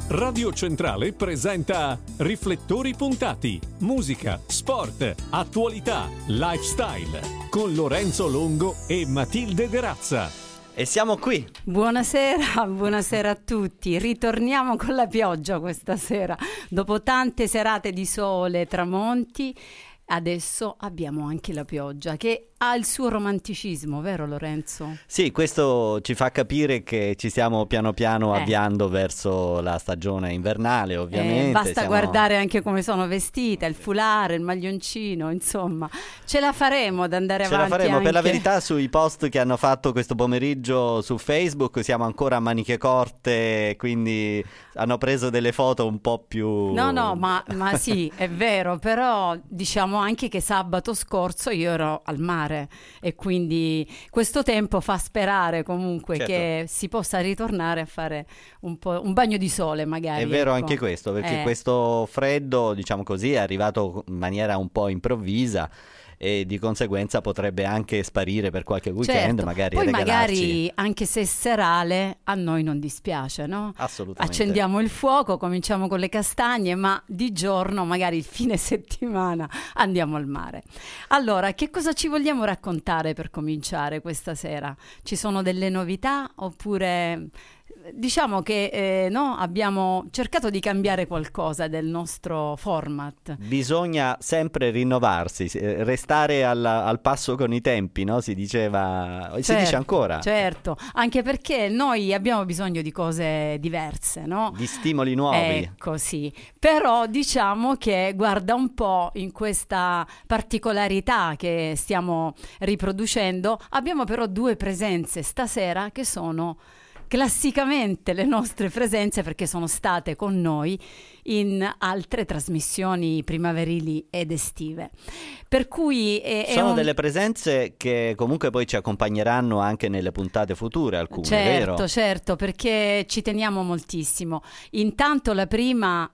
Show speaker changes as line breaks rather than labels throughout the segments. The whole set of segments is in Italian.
Radio Centrale presenta Riflettori puntati, musica, sport, attualità, lifestyle, con Lorenzo Longo e Matilde De Razza.
E siamo qui.
Buonasera a tutti. Ritorniamo con la pioggia questa sera. Dopo tante serate di sole, tramonti, adesso abbiamo anche la pioggia che ha il suo romanticismo, vero Lorenzo?
Sì, questo ci fa capire che ci stiamo piano piano avviando verso la stagione invernale, ovviamente.
Basta guardare anche come sono vestita, il foulard, il maglioncino, insomma. Ce la faremo ad andare avanti.
Ce la faremo,
anche...
per la verità sui post che hanno fatto questo pomeriggio su Facebook siamo ancora a maniche corte, quindi hanno preso delle foto un po' più...
No, ma sì, è vero, però diciamo anche che sabato scorso io ero al mare e quindi questo tempo fa sperare comunque che si possa ritornare a fare un bagno di sole magari.
È vero anche questo, perché questo freddo, diciamo così, è arrivato in maniera un po' improvvisa e di conseguenza potrebbe anche sparire per qualche weekend, magari
poi
regalarci.
Magari anche se serale a noi non dispiace, no?
Assolutamente.
Accendiamo il fuoco, cominciamo con le castagne, ma di giorno, magari il fine settimana, andiamo al mare. Allora, che cosa ci vogliamo raccontare per cominciare questa sera? Ci sono delle novità oppure... Diciamo che abbiamo cercato di cambiare qualcosa del nostro format.
Bisogna sempre rinnovarsi, restare al passo con i tempi, no? Si diceva, si dice ancora.
Certo, anche perché noi abbiamo bisogno di cose diverse, no?
Di stimoli nuovi.
Ecco, sì. Però diciamo che guarda un po' in questa particolarità che stiamo riproducendo, abbiamo però due presenze stasera che sono... classicamente le nostre presenze perché sono state con noi in altre trasmissioni primaverili ed estive. Per cui
sono delle presenze che comunque poi ci accompagneranno anche nelle puntate future, alcune, vero?
Certo, perché ci teniamo moltissimo. Intanto la prima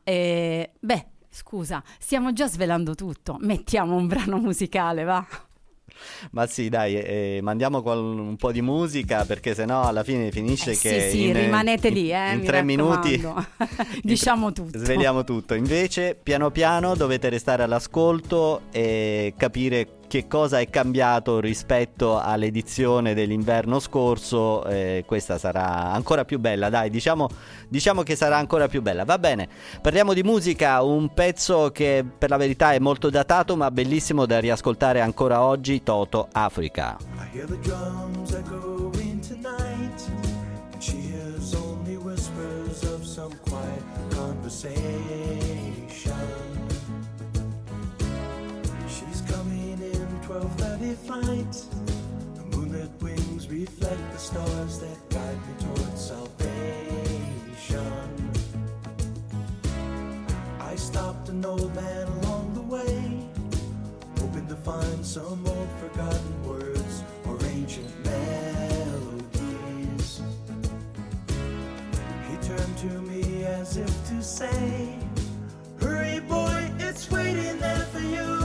scusa, stiamo già svelando tutto. Mettiamo un brano musicale, va?
Ma sì, dai, mandiamo un po' di musica perché sennò alla fine finisce che
rimanete lì,
in 3 minuti
diciamo tutto.
Sveliamo tutto. Invece piano piano dovete restare all'ascolto e capire che cosa è cambiato rispetto all'edizione dell'inverno scorso. Questa sarà ancora più bella, dai, diciamo che sarà ancora più bella. Va bene, parliamo di musica, un pezzo che per la verità è molto datato ma bellissimo da riascoltare ancora oggi, Toto, Africa.
I hear the drums echoing tonight, and she hears only whispers of some quiet conversation. She's coming in 12:30 flight. The moonlit wings reflect the stars that guide me towards salvation. I stopped an old man along the way, hoping to find some old forgotten words or ancient melodies. He turned to me as if to say, hurry boy, it's waiting there for you.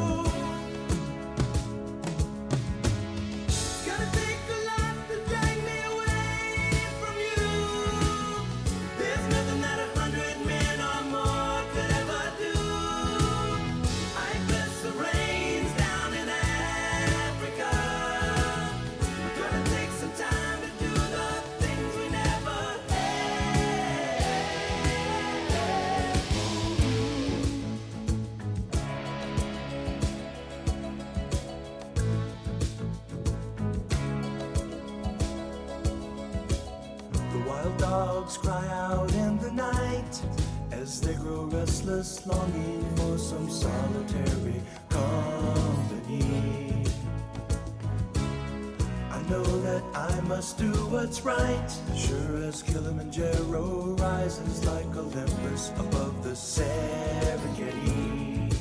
Dogs cry out in the night as they grow restless, longing for some solitary company. I know that I must do what's right, sure as Kilimanjaro rises like Olympus above the Serengeti.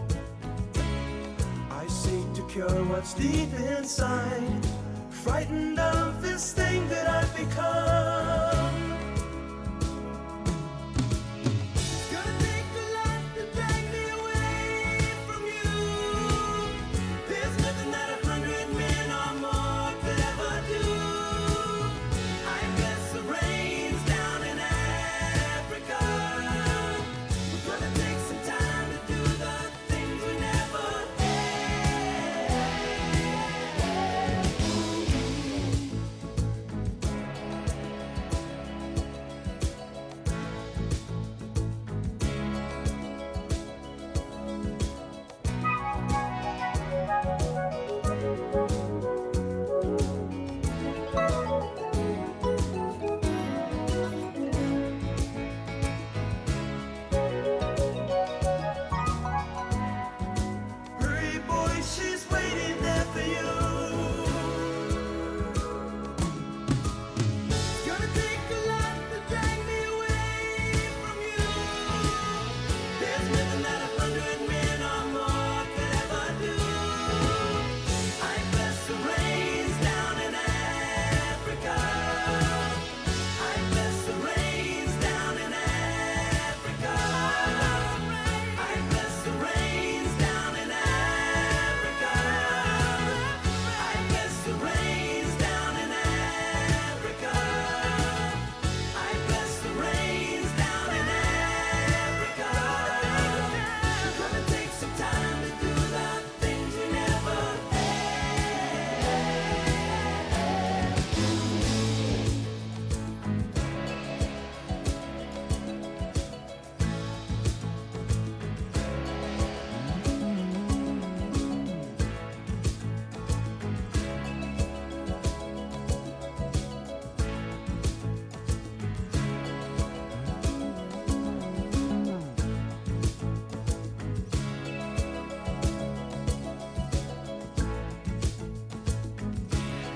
I seek to cure what's deep inside, frightened of this thing that I've become. Africa.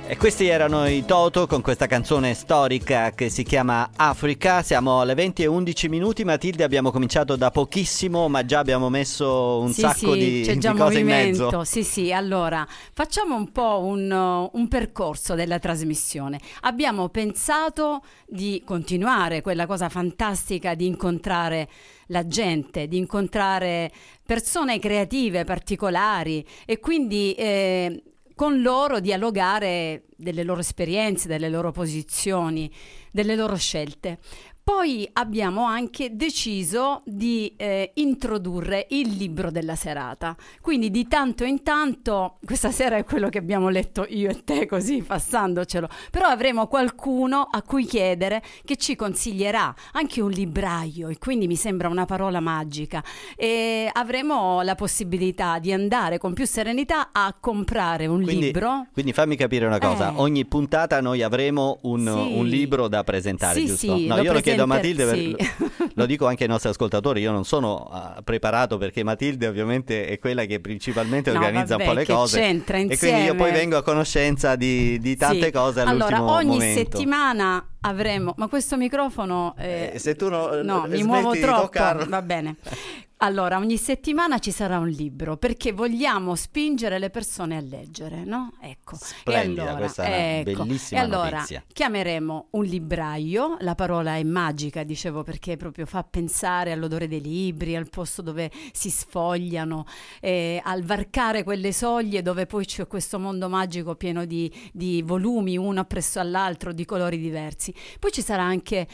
E questi erano i Toto con questa canzone storica che si chiama Africa. Siamo alle 20:11. Matilde, abbiamo cominciato da pochissimo, ma già abbiamo messo un sacco di
c'è già
cose in
movimento.
mezzo.
Sì, allora facciamo un po' un percorso della trasmissione. Abbiamo pensato di continuare quella cosa fantastica di incontrare la gente, di incontrare persone creative, particolari, e quindi con loro dialogare delle loro esperienze, delle loro posizioni, delle loro scelte. Poi abbiamo anche deciso di introdurre il libro della serata. Quindi di tanto in tanto, questa sera è quello che abbiamo letto io e te così passandocelo, però avremo qualcuno a cui chiedere che ci consiglierà anche un libraio, e quindi mi sembra una parola magica, e avremo la possibilità di andare con più serenità a comprare un libro.
Quindi fammi capire una cosa, ogni puntata noi avremo un libro da presentare,
sì,
giusto?
Sì,
no, io lo chiedo a Matilde,
sì.
lo dico anche ai nostri ascoltatori, io non sono preparato, perché Matilde ovviamente è quella che principalmente organizza un po' le cose,
c'entra
e
insieme.
quindi io poi vengo a conoscenza di tante cose all'ultimo
allora, ogni
momento.
settimana avremo, ma questo microfono
se tu
no, mi
smetti
muovo
di
troppo,
toccarlo.
va bene. Allora, ogni settimana ci sarà un libro, perché vogliamo spingere le persone a leggere, no? Ecco.
Splendida,
e allora,
questa è una bellissima
e allora,
notizia.
chiameremo un libraio, la parola è magica, dicevo, perché proprio fa pensare all'odore dei libri, al posto dove si sfogliano, al varcare quelle soglie dove poi c'è questo mondo magico pieno di volumi, uno appresso all'altro, di colori diversi. Poi ci sarà anche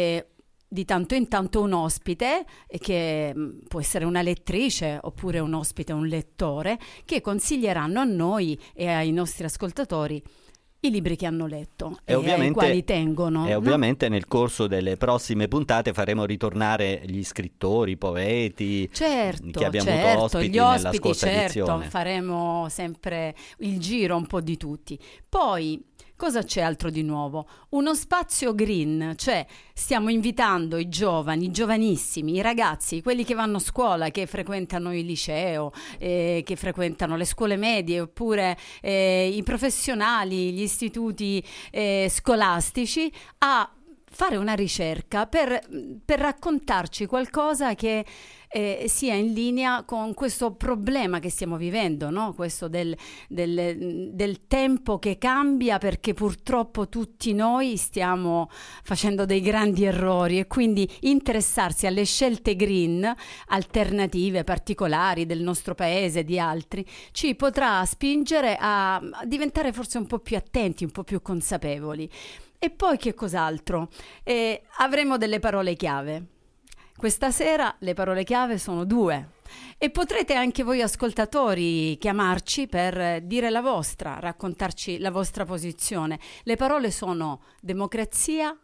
di tanto in tanto un ospite, che può essere una lettrice oppure un ospite, un lettore, che consiglieranno a noi e ai nostri ascoltatori i libri che hanno letto e ai quali tengono.
E ovviamente nel corso delle prossime puntate faremo ritornare gli scrittori, i poeti, che abbiamo avuto ospiti
gli
nella
ospiti,
scorsa edizione.
Faremo sempre il giro un po' di tutti. Poi cosa c'è altro di nuovo? Uno spazio green, cioè stiamo invitando i giovani, i giovanissimi, i ragazzi, quelli che vanno a scuola, che frequentano il liceo, che frequentano le scuole medie, oppure i professionali, gli istituti scolastici, a fare una ricerca per raccontarci qualcosa che sia in linea con questo problema che stiamo vivendo, no? Questo del tempo che cambia, perché purtroppo tutti noi stiamo facendo dei grandi errori, e quindi interessarsi alle scelte green, alternative, particolari del nostro paese, di altri, ci potrà spingere a diventare forse un po' più attenti, un po' più consapevoli. E poi che cos'altro? Avremo delle parole chiave. Questa sera le parole chiave sono 2, e potrete anche voi ascoltatori chiamarci per dire la vostra, raccontarci la vostra posizione. Le parole sono democrazia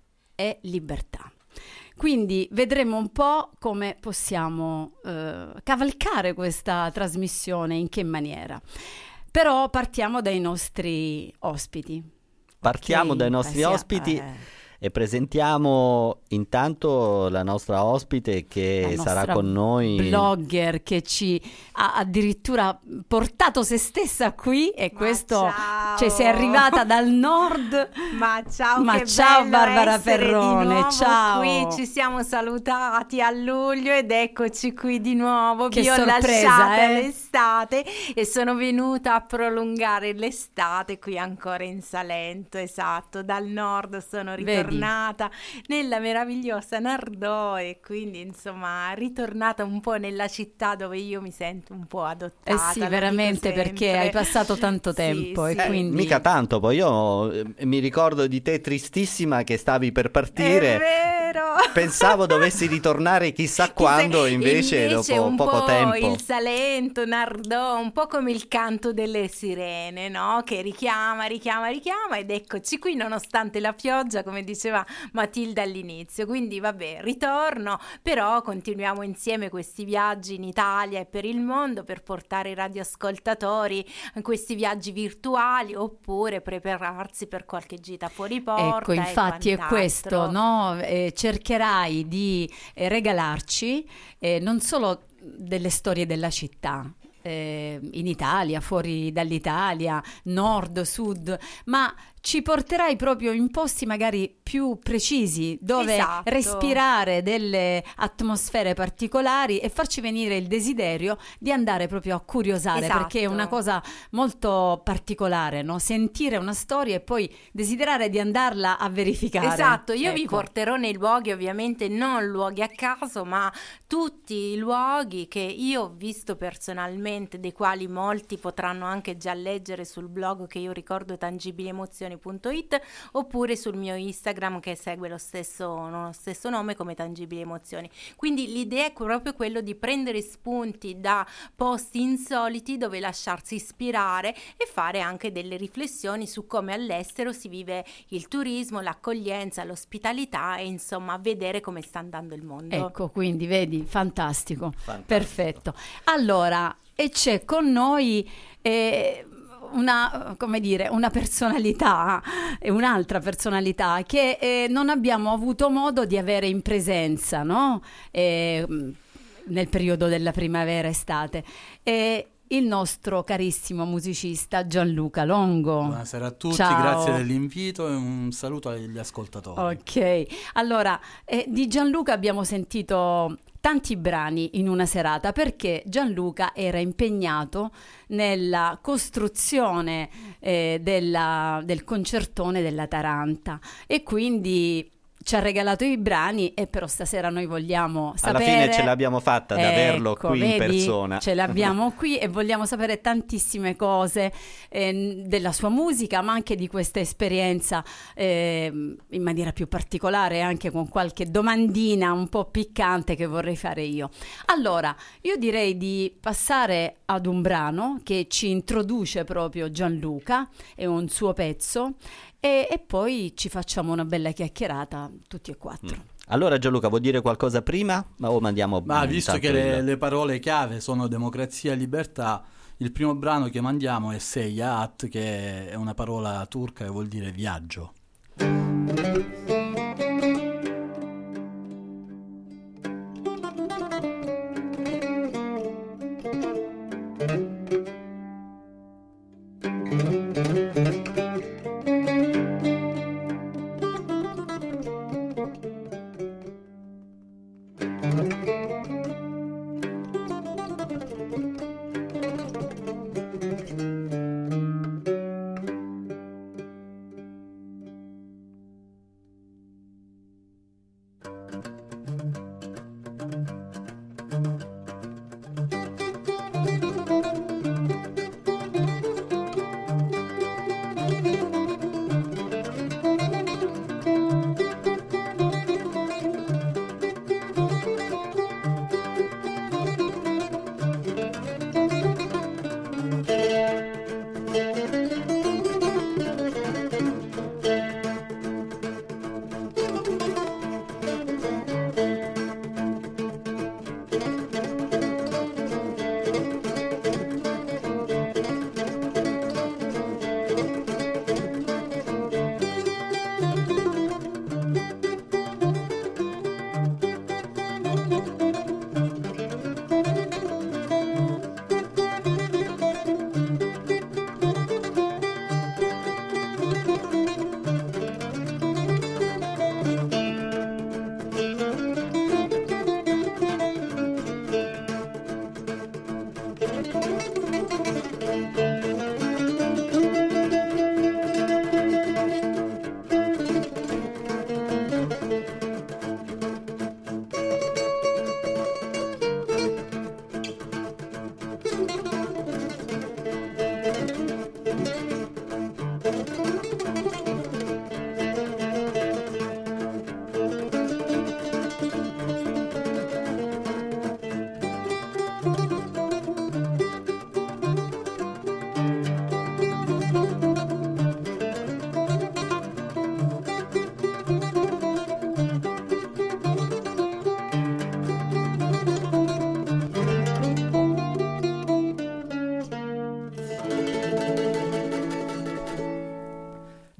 e libertà. Quindi vedremo un po' come possiamo cavalcare questa trasmissione, in che maniera. Però partiamo dai nostri ospiti.
Partiamo dai nostri ospiti e presentiamo intanto la nostra ospite che sarà con noi.
Blogger che ci ha addirittura portato se stessa qui, e questo, cioè, sei arrivata dal nord.
Ma ciao,
ma
che
ciao
bello
Barbara
essere
Ferrone,
di nuovo
ciao.
Qui ci siamo salutati a luglio ed eccoci qui di nuovo.
Che
Vi ho
sorpresa,
lasciata l'estate e sono venuta a prolungare l'estate qui ancora in Salento, esatto, dal nord sono ritornata nella meravigliosa Nardò, e quindi insomma ritornata un po' nella città dove io mi sento un po' adottata.
Sì, veramente, perché hai passato tanto tempo,
sì,
e quindi
mica tanto, poi io mi ricordo di te tristissima che stavi per partire.
È vero.
Pensavo dovessi ritornare chissà quando, invece dopo
un
poco
po'
tempo.
Il Salento, Nardò, un po' come il canto delle sirene, no? Che richiama, ed eccoci qui nonostante la pioggia, come diceva Matilda all'inizio. Quindi vabbè, ritorno, però continuiamo insieme questi viaggi in Italia e per il mondo, per portare i radioascoltatori in questi viaggi virtuali, oppure prepararsi per qualche gita fuori porta.
Ecco, infatti è questo, no? Cercherai di regalarci non solo delle storie della città, in Italia, fuori dall'Italia, nord, sud, ma ci porterai proprio in posti magari più precisi dove
Esatto.
respirare delle atmosfere particolari e farci venire il desiderio di andare proprio a curiosare,
Esatto.
perché è una cosa molto particolare, no? Sentire una storia e poi desiderare di andarla a verificare.
Esatto, io vi
Ecco.
porterò nei luoghi, ovviamente non luoghi a caso, ma tutti i luoghi che io ho visto personalmente, dei quali molti potranno anche già leggere sul blog che io ricordo, tangibiliemozioni.it, oppure sul mio Instagram che segue lo stesso nome come Tangibili Emozioni. Quindi l'idea è proprio quello di prendere spunti da posti insoliti dove lasciarsi ispirare e fare anche delle riflessioni su come all'estero si vive il turismo, l'accoglienza, l'ospitalità e insomma vedere come sta andando il mondo.
Ecco, quindi vedi, fantastico,
Fantastico.
perfetto. Allora, e c'è con noi una personalità, un'altra personalità che non abbiamo avuto modo di avere in presenza, no? Nel periodo della primavera-estate. Il nostro carissimo musicista Gianluca Longo.
Buonasera a tutti,
Ciao.
grazie dell'invito e un saluto agli ascoltatori.
Ok, allora di Gianluca abbiamo sentito tanti brani in una serata perché Gianluca era impegnato nella costruzione del concertone della Taranta e quindi ci ha regalato i brani e però stasera noi vogliamo sapere...
Alla fine ce l'abbiamo fatta ad averlo
Ecco,
qui in
vedi?
persona.
Ce l'abbiamo qui e vogliamo sapere tantissime cose della sua musica, ma anche di questa esperienza in maniera più particolare, anche con qualche domandina un po' piccante che vorrei fare io. Allora, io direi di passare ad un brano che ci introduce proprio Gianluca, è un suo pezzo, e poi ci facciamo una bella chiacchierata tutti e quattro.
Allora Gianluca, vuol dire qualcosa prima? O mandiamo
Ma visto
intanto
che le parole chiave sono democrazia e libertà, il primo brano che mandiamo è Seyahat, che è una parola turca che vuol dire viaggio.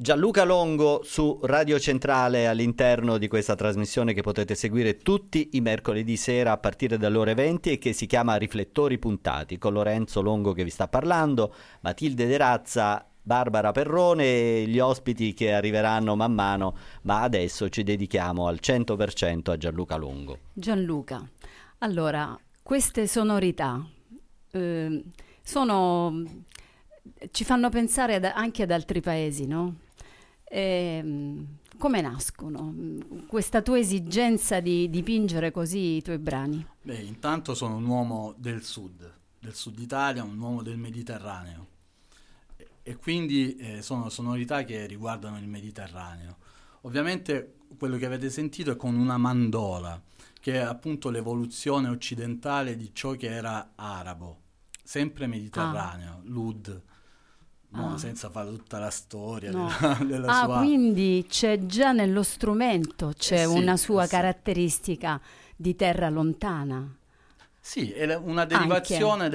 Gianluca Longo su Radio Centrale all'interno di questa trasmissione che potete seguire tutti i mercoledì sera a partire dalle ore 20 e che si chiama Riflettori Puntati, con Lorenzo Longo che vi sta parlando, Matilde De Razza, Barbara Perrone e gli ospiti che arriveranno man mano, ma adesso ci dedichiamo al 100% a Gianluca Longo.
Gianluca, allora, queste sonorità ci fanno pensare anche ad altri paesi, no? Come nascono? Questa tua esigenza di dipingere così i tuoi brani?
Beh, intanto sono un uomo del sud Italia, un uomo del Mediterraneo e quindi sono sonorità che riguardano il Mediterraneo. Ovviamente quello che avete sentito è con una mandola, che è appunto l'evoluzione occidentale di ciò che era arabo, sempre mediterraneo, l'oud. No, senza fare tutta la storia della sua...
quindi c'è già nello strumento, c'è una sua caratteristica di terra lontana.
Sì, è una derivazione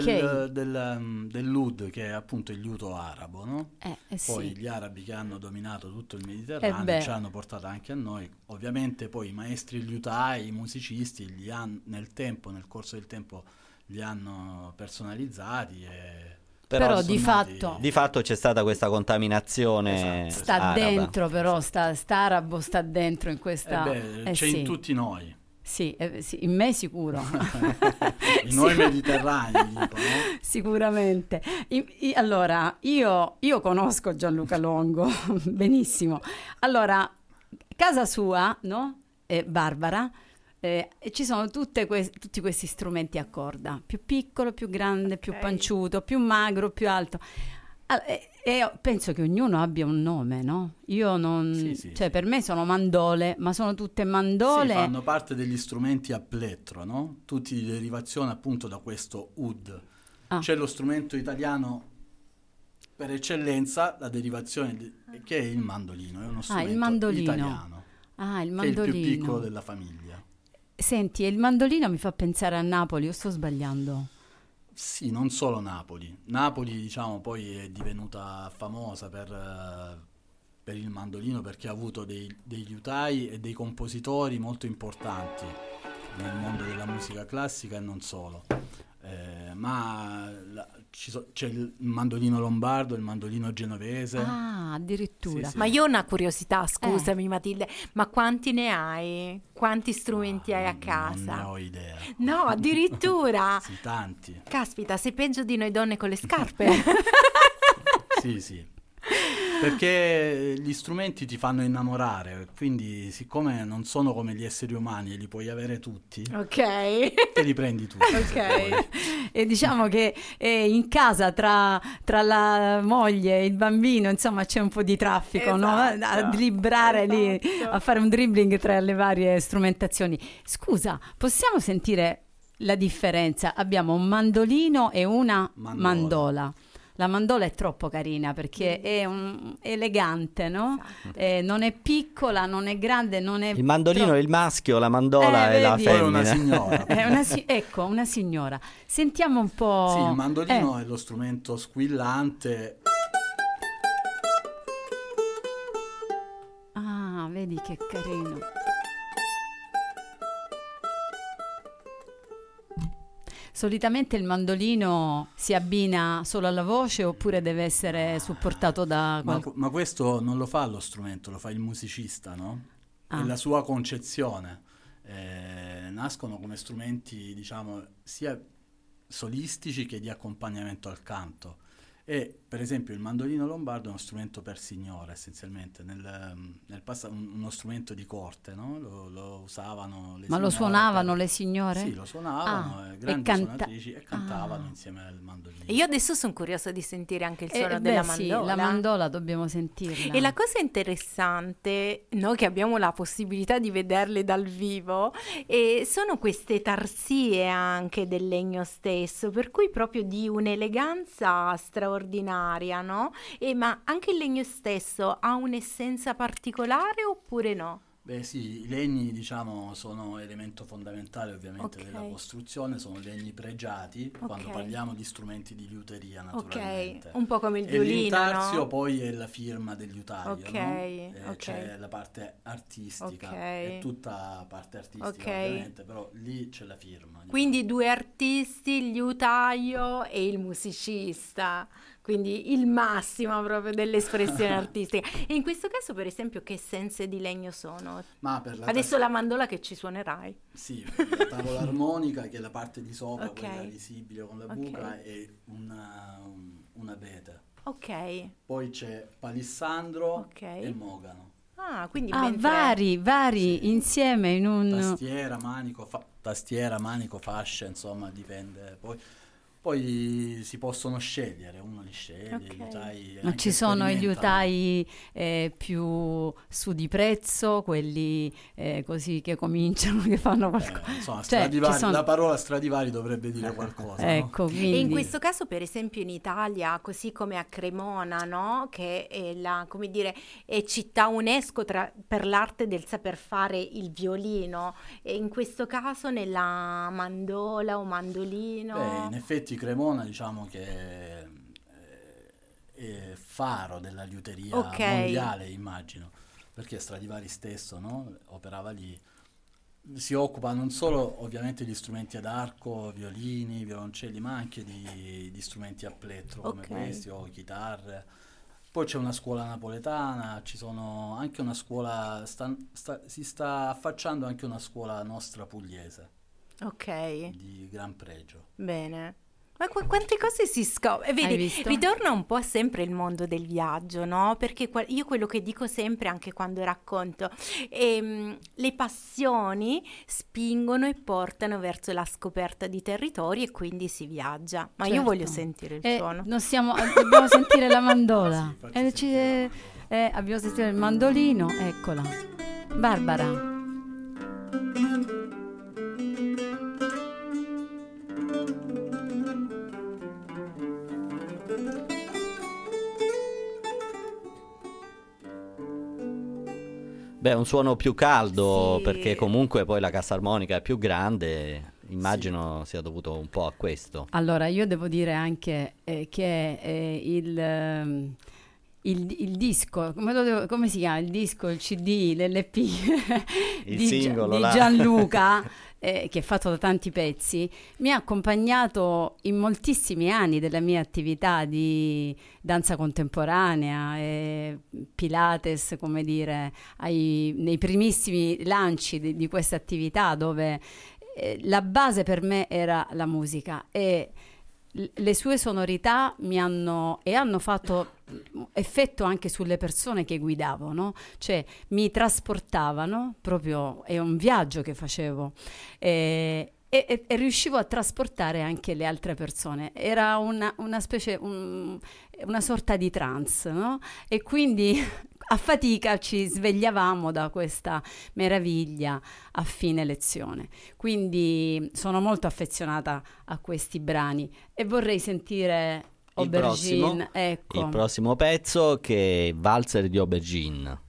dell'oud, che è appunto il liuto arabo, no? Poi gli arabi che hanno dominato tutto il Mediterraneo ci hanno portato anche a noi. Ovviamente poi i maestri liutai, i musicisti, nel corso del tempo, li hanno personalizzati e...
Però di fatto
c'è stata questa contaminazione.
Esatto.
Sta
araba.
dentro, però sta arabo sta dentro in questa...
c'è in tutti noi.
Sì, in me sicuro.
In noi mediterranei, dico, no?
Sicuramente. Allora, io conosco Gianluca Longo benissimo. Allora, casa sua, no? Barbara, e ci sono tutti questi strumenti a corda, più piccolo, più grande, più panciuto, più magro, più alto. E penso che ognuno abbia un nome, no? Io non...
Sì.
Per me sono mandole, ma sono tutte mandole...
Sì, fanno parte degli strumenti a plettro, no? Tutti di derivazione appunto da questo oud. C'è lo strumento italiano per eccellenza, la derivazione che è il mandolino, è uno strumento italiano.
Il mandolino.
Che è il più piccolo della famiglia.
Senti, il mandolino mi fa pensare a Napoli, o sto sbagliando?
Sì, non solo Napoli. Napoli, diciamo, poi è divenuta famosa per il mandolino perché ha avuto dei liutai e dei compositori molto importanti nel mondo della musica classica e non solo. C'è il mandolino lombardo, il mandolino genovese.
Addirittura.
Sì.
Ma io ho una curiosità, scusami Matilde, ma quanti ne hai? Quanti strumenti hai a casa?
Non ne ho idea.
No, addirittura?
Sì, tanti.
Caspita, sei peggio di noi donne con le scarpe.
Sì. Perché gli strumenti ti fanno innamorare, quindi siccome non sono come gli esseri umani e li puoi avere tutti,
Ok.
te li prendi tutti.
Ok. E diciamo che in casa tra la moglie e il bambino, insomma, c'è un po' di traffico, no? A driblare lì, a fare un dribbling tra le varie strumentazioni. Scusa, possiamo sentire la differenza? Abbiamo un mandolino e una mandola. La mandola è troppo carina perché è elegante, no?
Esatto.
Non è piccola, non è grande, non è...
Il mandolino è il maschio, la mandola è la
vedi?
Poi è
femmina.
una signora.
Ecco, una signora. Sentiamo un po'...
Sì, il mandolino è lo strumento squillante.
Vedi che carino. Solitamente il mandolino si abbina solo alla voce oppure deve essere supportato da
Ma questo non lo fa lo strumento, lo fa il musicista, no? È la sua concezione. Nascono come strumenti, diciamo, sia solistici che di accompagnamento al canto. E per esempio il mandolino lombardo è uno strumento per signora, essenzialmente nel passato, uno strumento di corte, no? Lo usavano le signore.
Ma lo suonavano le signore?
Sì, lo suonavano, grandi suonatrici, e cantavano insieme al mandolino.
E io adesso sono curiosa di sentire anche il suono della mandola.
Sì, la mandola dobbiamo sentirla.
E la cosa interessante, noi che abbiamo la possibilità di vederle dal vivo, sono queste tarsie anche del legno stesso, per cui proprio di un'eleganza straordinaria, no? Ma anche il legno stesso ha un'essenza particolare oppure no?
Beh sì, i legni diciamo sono elemento fondamentale ovviamente
Ok.
della costruzione, sono legni pregiati quando parliamo di strumenti di liuteria naturalmente.
Ok, un po' come il
E
violino,
l'intarsio
no?
poi è la firma del liutaio,
Ok,
no?
ok.
C'è la parte artistica,
Ok.
è tutta parte artistica
Ok.
ovviamente, però lì c'è la firma.
Quindi due artisti, il liutaio e il musicista, quindi il massimo proprio dell'espressione artistica. E in questo caso, per esempio, che sense di legno sono?
Ma per la
Adesso la mandola che ci suonerai.
Sì, la tavola armonica che è la parte di sopra,
Ok.
quella visibile con la
Ok.
buca, e un abete.
Ok,
Poi c'è palissandro
Ok.
e mogano.
quindi
Ah,
mentre...
vari
Sì.
insieme in un...
Tastiera, manico, fascia, insomma, dipende. Poi si possono scegliere, uno li sceglie,
Ok.
i liutai
Ma
anche
ci sono i
sperimentano.
liutai più su di prezzo, quelli così che cominciano, che fanno qualcosa.
Insomma,
Cioè,
Stradivari,
ci sono-
la parola Stradivari dovrebbe dire qualcosa, no?
Ecco,
E in
quindi...
questo caso, per esempio, in Italia, così come a Cremona, no? Che è la, come dire, è città UNESCO per l'arte del saper fare il violino, e in questo caso nella mandola o mandolino.
Beh, in effetti Cremona diciamo che è faro della liuteria
Ok.
mondiale, immagino, perché Stradivari stesso, no? Operava lì. Si occupa non solo ovviamente di strumenti ad arco, violini, violoncelli, ma anche di strumenti a plettro come
Ok.
questi o chitarre. Poi c'è una scuola napoletana, ci sono anche una scuola, si sta affacciando anche una scuola nostra pugliese
Ok,
di gran pregio.
bene. Ma quante cose si scopre?
Hai
Vedi,
visto?
ritorna un po' sempre il mondo del viaggio, no? Perché io quello che dico sempre, anche quando racconto, le passioni spingono e portano verso la scoperta di territori e quindi si viaggia. Ma io
Certo.
voglio sentire il suono.
Dobbiamo sentire la mandola.
Sì, facci sentire la mandola.
Abbiamo sentito il mandolino, eccola. Barbara.
Beh, un suono più caldo,
Sì.
perché comunque poi la cassa armonica è più grande, immagino sia dovuto un po' a questo.
Allora, io devo dire anche che il disco, come si chiama? Il disco, il CD, l'LP
Il
di,
singolo
di
là.
Gianluca, che è fatto da tanti pezzi, mi ha accompagnato in moltissimi anni della mia attività di danza contemporanea, Pilates, come dire, nei primissimi lanci di questa attività, dove la base per me era la musica, e le sue sonorità hanno fatto effetto anche sulle persone che guidavo, no? Cioè mi trasportavano, proprio è un viaggio che facevo, e riuscivo a trasportare anche le altre persone. Era una specie, una sorta di trance, no? E quindi a fatica ci svegliavamo da questa meraviglia a fine lezione. Quindi sono molto affezionata a questi brani e vorrei sentire Aubergine. Ecco.
Il prossimo pezzo, che è Valzer di Aubergine.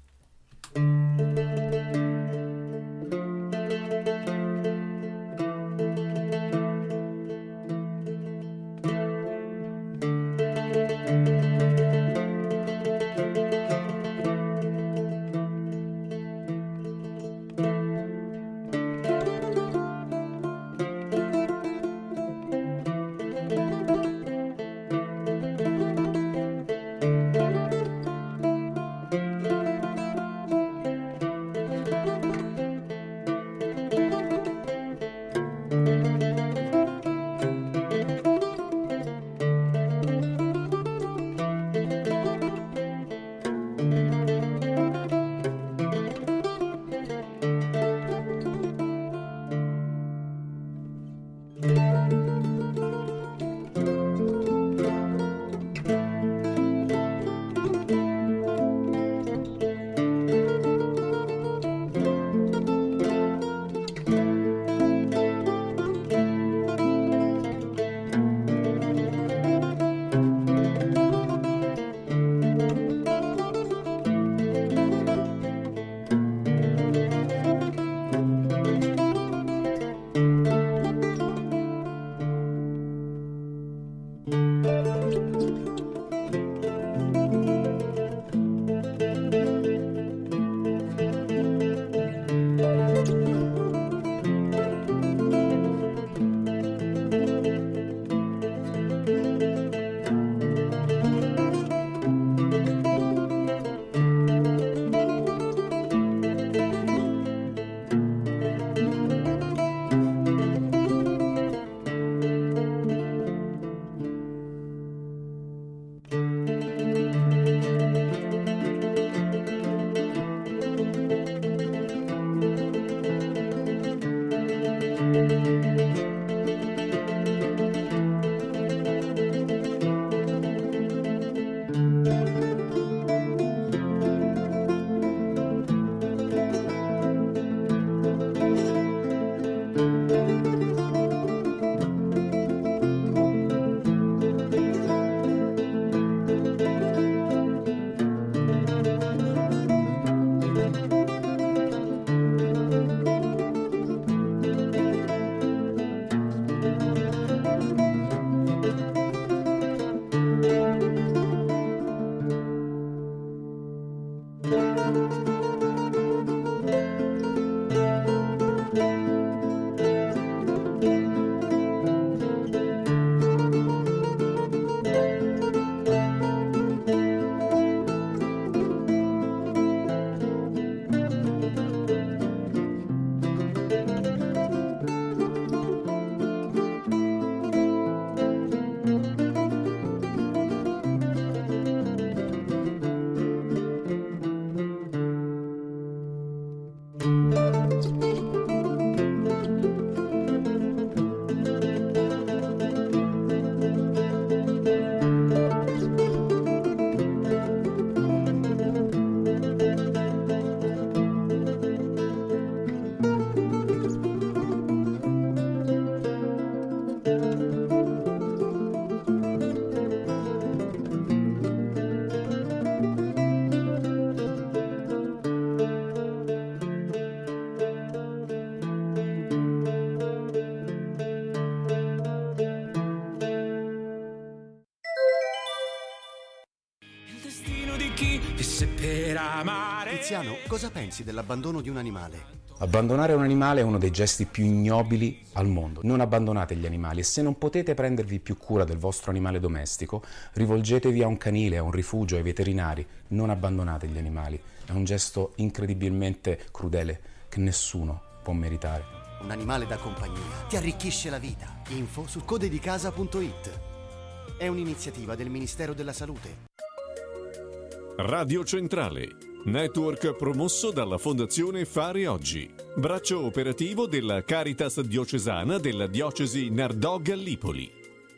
Tiziano, cosa pensi dell'abbandono di un animale?
Abbandonare un animale è uno dei gesti più ignobili al mondo. Non abbandonate gli animali e se non potete prendervi più cura del vostro animale domestico, rivolgetevi a un canile, a un rifugio, ai veterinari. Non abbandonate gli animali. È un gesto incredibilmente crudele che nessuno può meritare.
Un animale da compagnia ti arricchisce la vita. Info su codedicasa.it. È un'iniziativa del Ministero della Salute.
Radio Centrale, network promosso dalla Fondazione Fare Oggi, braccio operativo della Caritas diocesana della diocesi Nardò-Gallipoli.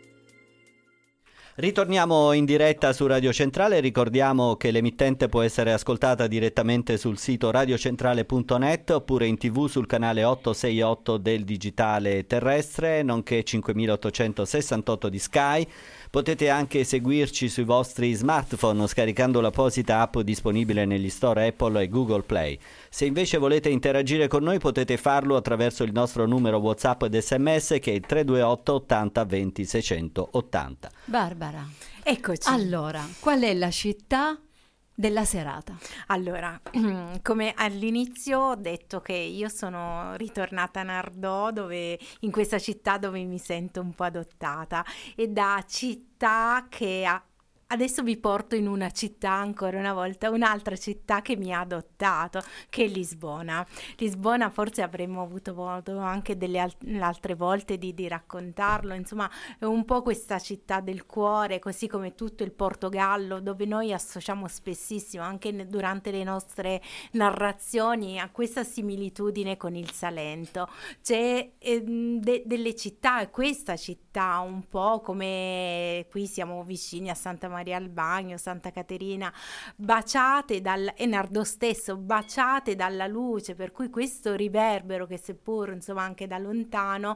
Ritorniamo in diretta su Radio Centrale, ricordiamo che l'emittente può essere ascoltata direttamente sul sito radiocentrale.net oppure in TV sul canale 868 del digitale terrestre, nonché 5868 di Sky. Potete anche seguirci sui vostri smartphone scaricando l'apposita app disponibile negli store Apple e Google Play. Se invece volete interagire con noi potete farlo attraverso il nostro numero WhatsApp ed SMS che è il 328 80 20 680.
Barbara,
Eccoci.
allora, qual è la città della serata?
Allora, come all'inizio ho detto che io sono ritornata a Nardò, in questa città dove mi sento un po' adottata, e da città che adesso vi porto in una città, ancora una volta, un'altra città che mi ha adottato, che è Lisbona. Lisbona forse avremmo avuto modo anche delle altre volte di raccontarlo, insomma è un po' questa città del cuore, così come tutto il Portogallo, dove noi associamo spessissimo, anche durante le nostre narrazioni, a questa similitudine con il Salento. C'è delle città, e questa città un po' come qui siamo vicini a Santa Maria al Bagno, Santa Caterina, baciate e Nardò stesso, baciate dalla luce, per cui questo riverbero che seppur insomma anche da lontano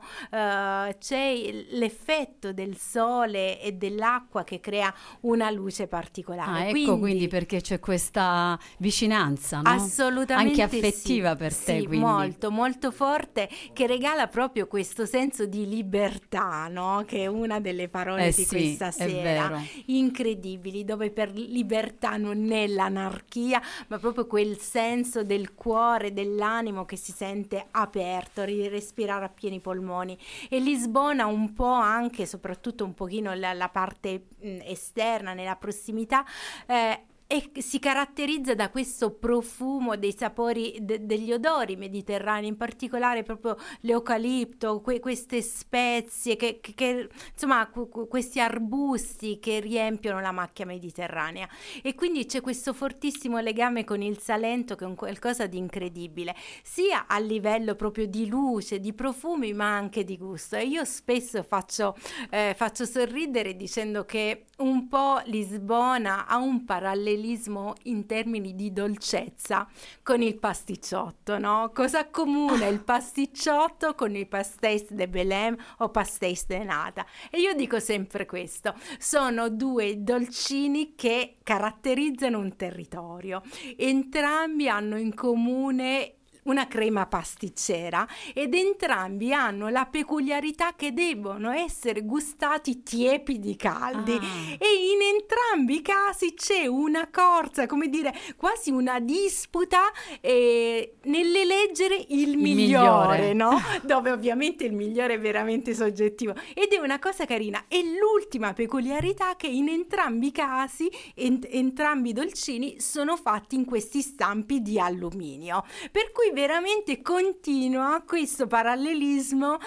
c'è l'effetto del sole e dell'acqua che crea una luce particolare.
Quindi perché c'è questa vicinanza, no?
Assolutamente
anche affettiva
sì,
per te,
sì,
quindi
molto molto forte, che regala proprio questo senso di libertà, no? Che è una delle parole di questa sera,
vero.
incredibili, dove per libertà non è l'anarchia, ma proprio quel senso del cuore, dell'animo che si sente aperto, respirare a pieni polmoni. E Lisbona un po' anche, soprattutto un pochino la parte esterna, nella prossimità, e si caratterizza da questo profumo dei sapori, degli odori mediterranei, in particolare proprio l'eucalipto, queste spezie che insomma questi arbusti che riempiono la macchia mediterranea, e quindi c'è questo fortissimo legame con il Salento, che è un qualcosa di incredibile, sia a livello proprio di luce, di profumi, ma anche di gusto. E io spesso faccio sorridere dicendo che un po' Lisbona ha un parallelismo in termini di dolcezza con il pasticciotto, no? Cosa accomuna il pasticciotto con i pastéis de Belém o pastéis de nata? E io dico sempre questo: sono due dolcini che caratterizzano un territorio, entrambi hanno in comune una crema pasticcera, ed entrambi hanno la peculiarità che devono essere gustati tiepidi, caldi, e in entrambi i casi c'è una corsa, come dire, quasi una disputa nell'eleggere il migliore, no? Dove ovviamente il migliore è veramente soggettivo, ed è una cosa carina. E l'ultima peculiarità che in entrambi i casi entrambi i dolcini sono fatti in questi stampi di alluminio, per cui veramente continua questo parallelismo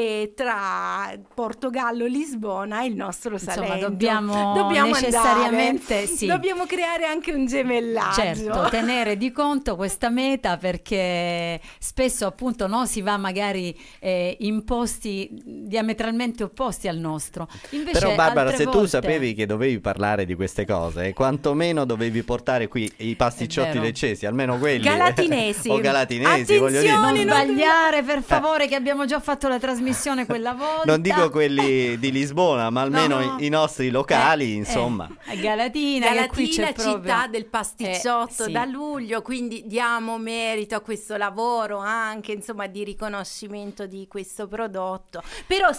tra Portogallo, Lisbona e il nostro Salento.
Insomma, dobbiamo necessariamente
dobbiamo creare anche un gemellaggio,
certo, tenere di conto questa meta, perché spesso appunto si va magari in posti diametralmente opposti al nostro. Invece,
però Barbara, se tu
volte...
sapevi che dovevi parlare di queste cose, quantomeno dovevi portare qui i pasticciotti leccesi, almeno quelli
galatinesi
o galatinesi, voglio dire.
Non sbagliare per favore, che abbiamo già fatto la trasmissione quella volta.
Non dico quelli di Lisbona, ma almeno i nostri locali, insomma.
Galatina, che qui c'è proprio...
città del pasticciotto,
sì.
Da luglio, quindi diamo merito a questo lavoro anche, insomma, di riconoscimento di questo prodotto. Però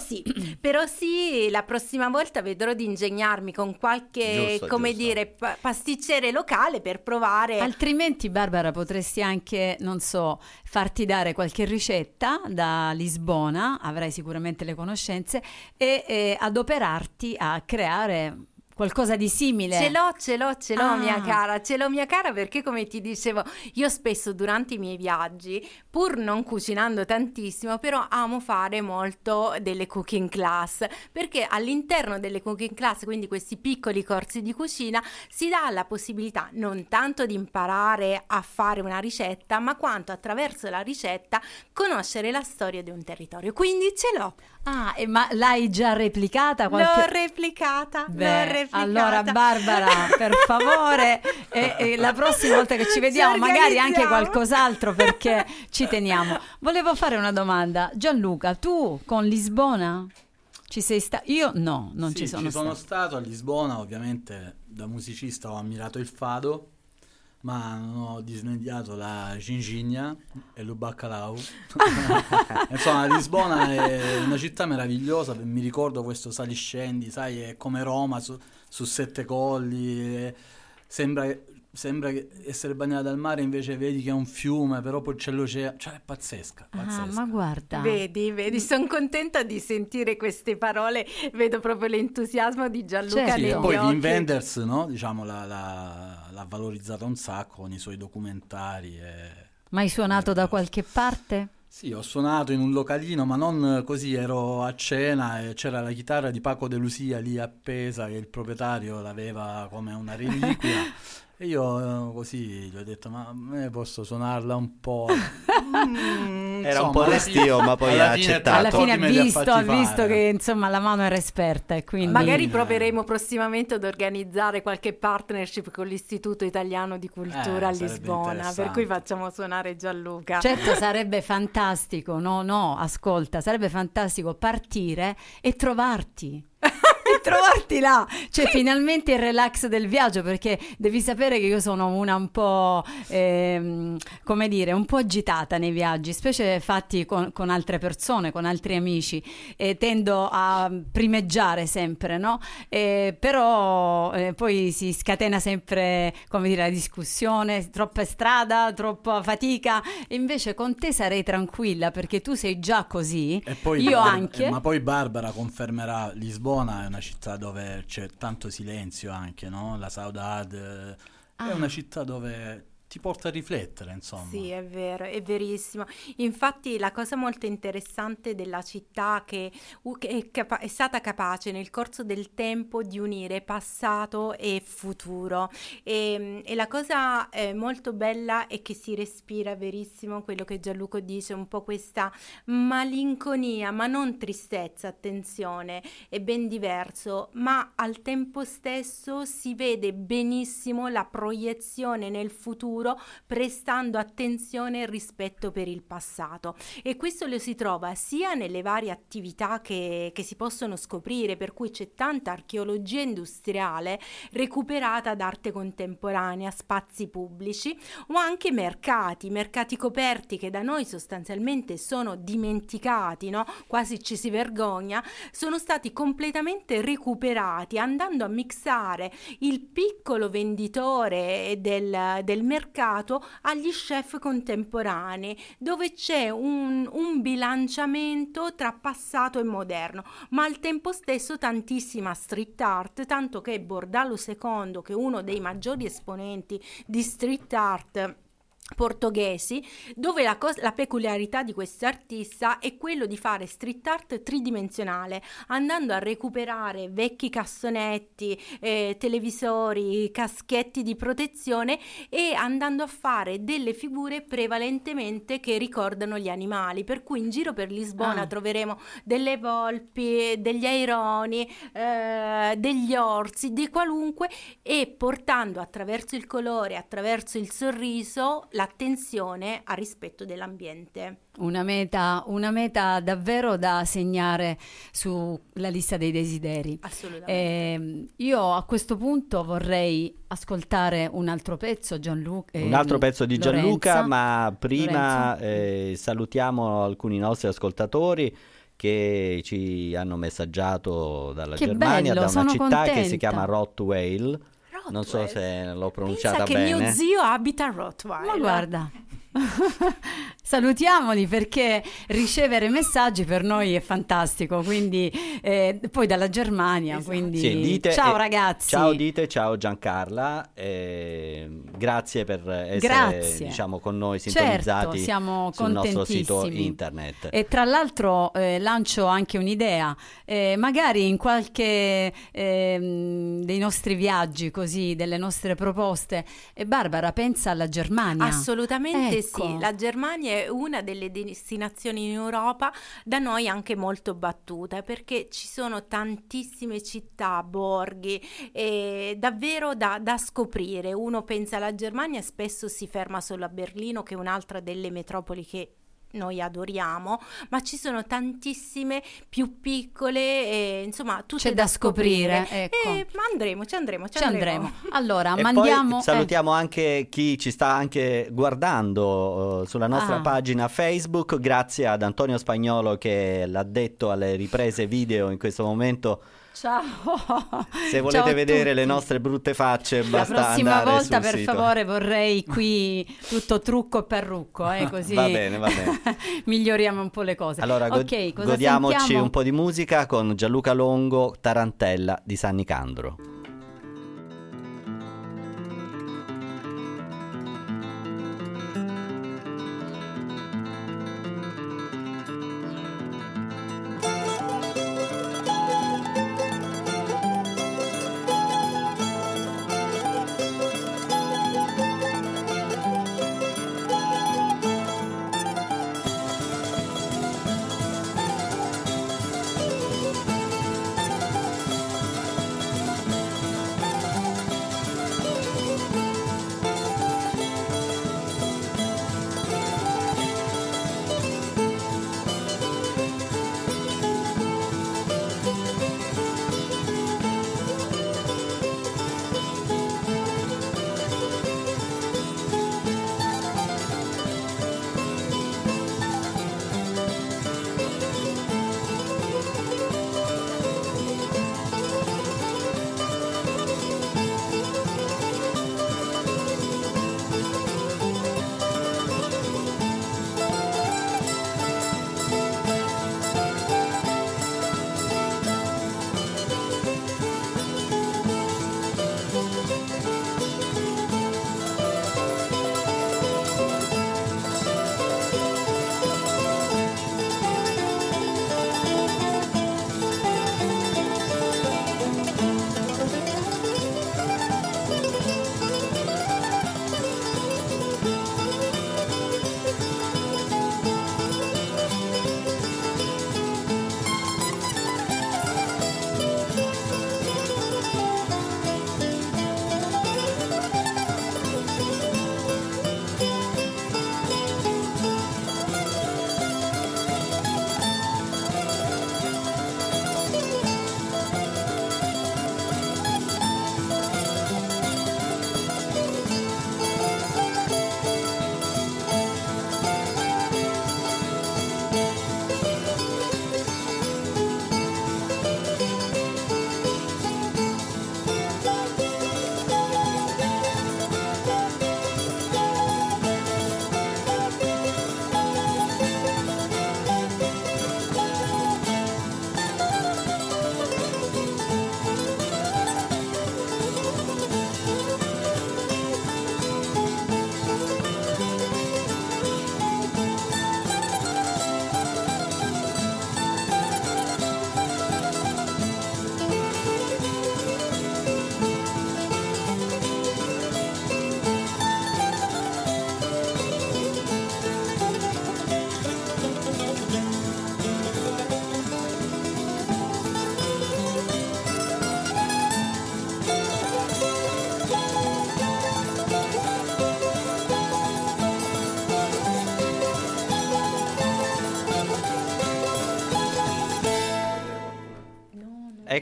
sì, la prossima volta vedrò di ingegnarmi con qualche,
giusto.
dire, pasticcere locale per provare.
Altrimenti, Barbara, potresti anche, non so, farti dare qualche ricetta da Lisbona, avrai sicuramente le conoscenze, e adoperarti a creare qualcosa di simile.
Ce l'ho mia cara, perché come ti dicevo, io spesso durante i miei viaggi, pur non cucinando tantissimo, però amo fare molto delle cooking class, perché all'interno delle cooking class, quindi questi piccoli corsi di cucina, si dà la possibilità non tanto di imparare a fare una ricetta, ma quanto attraverso la ricetta conoscere la storia di un territorio. Quindi ce l'ho.
Ma l'hai già replicata?
L'ho replicata.
Allora Barbara, per favore, la prossima volta che ci vediamo magari anche qualcos'altro, perché ci teniamo. Volevo fare una domanda. Gianluca, tu con Lisbona ci sei stato? Io no, non ci sono stato.
Sono stato a Lisbona, ovviamente da musicista ho ammirato il fado, ma non ho disdenato la ginginha e il bacalao. Insomma, Lisbona è una città meravigliosa, mi ricordo questo saliscendi, sai, è come Roma su 7 colli, sembra essere bagnata dal mare, invece vedi che è un fiume, però poi c'è l'oceano, cioè è pazzesca.
Ma guarda,
vedi, sono contenta di sentire queste parole, vedo proprio l'entusiasmo di Gianluca.
Certo.
Negli
E poi
occhi.
Wim Wenders, no? Diciamo l'ha valorizzata un sacco con i suoi documentari.
ma hai suonato da qualche parte?
Sì, ho suonato in un localino, ma non così, ero a cena e c'era la chitarra di Paco De Lucia lì appesa, che il proprietario l'aveva come una reliquia. E io così gli ho detto, ma posso suonarla un po'?
Era un po' restio, ma poi ha accettato.
Alla fine ha visto
fare.
che insomma la mano era esperta, e quindi
Magari proveremo prossimamente ad organizzare qualche partnership con l'Istituto Italiano di Cultura a Lisbona, per cui facciamo suonare Gianluca.
certo, sarebbe fantastico, no, ascolta, sarebbe fantastico partire e trovarti là, cioè finalmente il relax del viaggio, perché devi sapere che io sono una un po' come dire, un po' agitata nei viaggi, specie fatti con altre persone, con altri amici, e tendo a primeggiare sempre, no? Però poi si scatena sempre, come dire, la discussione, troppa strada, troppa fatica, e invece con te sarei tranquilla, perché tu sei già così,
E poi
io anche.
Ma poi Barbara confermerà, Lisbona è una città dove c'è tanto silenzio anche, no? La saudade è una città dove ti porta a riflettere, insomma.
Sì, è vero, è verissimo. Infatti la cosa molto interessante della città che è stata capace nel corso del tempo di unire passato e futuro, e la cosa molto bella è che si respira, verissimo quello che Gianluca dice, un po' questa malinconia, ma non tristezza, attenzione, è ben diverso, ma al tempo stesso si vede benissimo la proiezione nel futuro futuro, prestando attenzione e rispetto per il passato. E questo lo si trova sia nelle varie attività che si possono scoprire, per cui c'è tanta archeologia industriale recuperata d'arte contemporanea, spazi pubblici o anche mercati coperti che da noi sostanzialmente sono dimenticati, no? Quasi ci si vergogna, sono stati completamente recuperati, andando a mixare il piccolo venditore del mercato agli chef contemporanei, dove c'è un bilanciamento tra passato e moderno, ma al tempo stesso tantissima street art, tanto che Bordalo II, che è uno dei maggiori esponenti di street art portoghesi, dove la peculiarità di questo artista è quello di fare street art tridimensionale, andando a recuperare vecchi cassonetti, televisori, caschetti di protezione, e andando a fare delle figure prevalentemente che ricordano gli animali, per cui in giro per Lisbona troveremo delle volpi, degli aironi, degli orsi, di qualunque, e portando attraverso il colore, attraverso il sorriso, l'attenzione al rispetto dell'ambiente.
Una meta davvero da segnare sulla lista dei desideri.
Assolutamente.
Io a questo punto vorrei ascoltare un altro pezzo,
un altro pezzo di Gianluca,
Lorenza.
ma prima salutiamo alcuni nostri ascoltatori che ci hanno messaggiato dalla Germania,
bello,
da una città
contenta.
che si chiama Rottweil. Non so se l'ho pronunciata
Pensa
bene.
che mio zio abita a Rottweil.
Ma guarda, salutiamoli, perché ricevere messaggi per noi è fantastico, quindi poi dalla Germania, quindi
Sì, dite,
ciao ragazzi.
Ciao Giancarla, grazie per essere diciamo con noi sintonizzati,
certo, siamo
sul nostro sito
contentissimi.
internet.
E tra l'altro lancio anche un'idea, magari in qualche dei nostri viaggi, così, delle nostre proposte, Barbara pensa alla Germania.
Assolutamente
Ecco.
sì, la Germania è una delle destinazioni in Europa da noi anche molto battuta, perché ci sono tantissime città, borghi, davvero da scoprire. Uno pensa alla Germania e spesso si ferma solo a Berlino, che è un'altra delle metropoli che noi adoriamo, ma ci sono tantissime più piccole, insomma tutte
C'è da scoprire, ecco.
Ci andremo.
Allora,
E
mandiamo
poi salutiamo anche chi ci sta anche guardando sulla nostra pagina Facebook, grazie ad Antonio Spagnolo che è l'addetto alle riprese video in questo momento.
ciao.
Se volete
Ciao a
vedere
tutti.
le nostre brutte facce,
La
basta
prossima
andare
volta,
sul
per
sito.
favore, vorrei qui tutto trucco e parrucco, così
Va bene.
miglioriamo un po' le cose.
Allora,
Ok, cosa
godiamoci
sentiamo?
un po' di musica con Gianluca Longo, Tarantella di San Nicandro.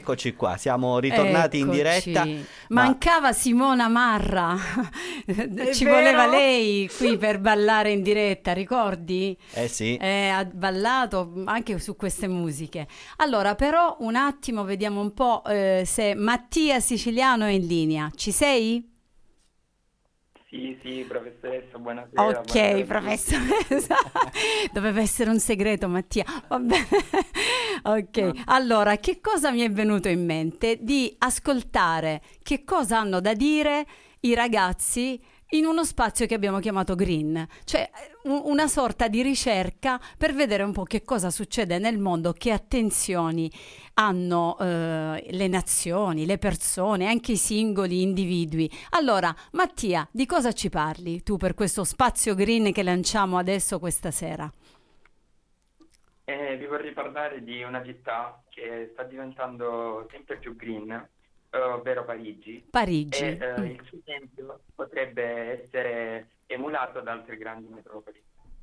Eccoci qua, siamo ritornati in diretta.
Mancava Simona Marra, ci voleva lei qui per ballare in diretta, ricordi?
Sì.
Ha ballato anche su queste musiche. Allora, però, un attimo, vediamo un po' se Mattia Siciliano è in linea. Ci sei?
Sì, professoressa, buonasera.
Ok, professoressa. Doveva essere un segreto, Mattia. Va bene. Ok, allora, che cosa mi è venuto in mente? Di ascoltare che cosa hanno da dire i ragazzi in uno spazio che abbiamo chiamato Green, cioè una sorta di ricerca per vedere un po' che cosa succede nel mondo, che attenzioni hanno le nazioni, le persone, anche i singoli individui. Allora, Mattia, di cosa ci parli tu per questo spazio Green che lanciamo adesso questa sera?
Vi vorrei parlare di una città che sta diventando sempre più green, ovvero Parigi.
Parigi.
E il suo esempio potrebbe essere emulato da altre grandi metropoli.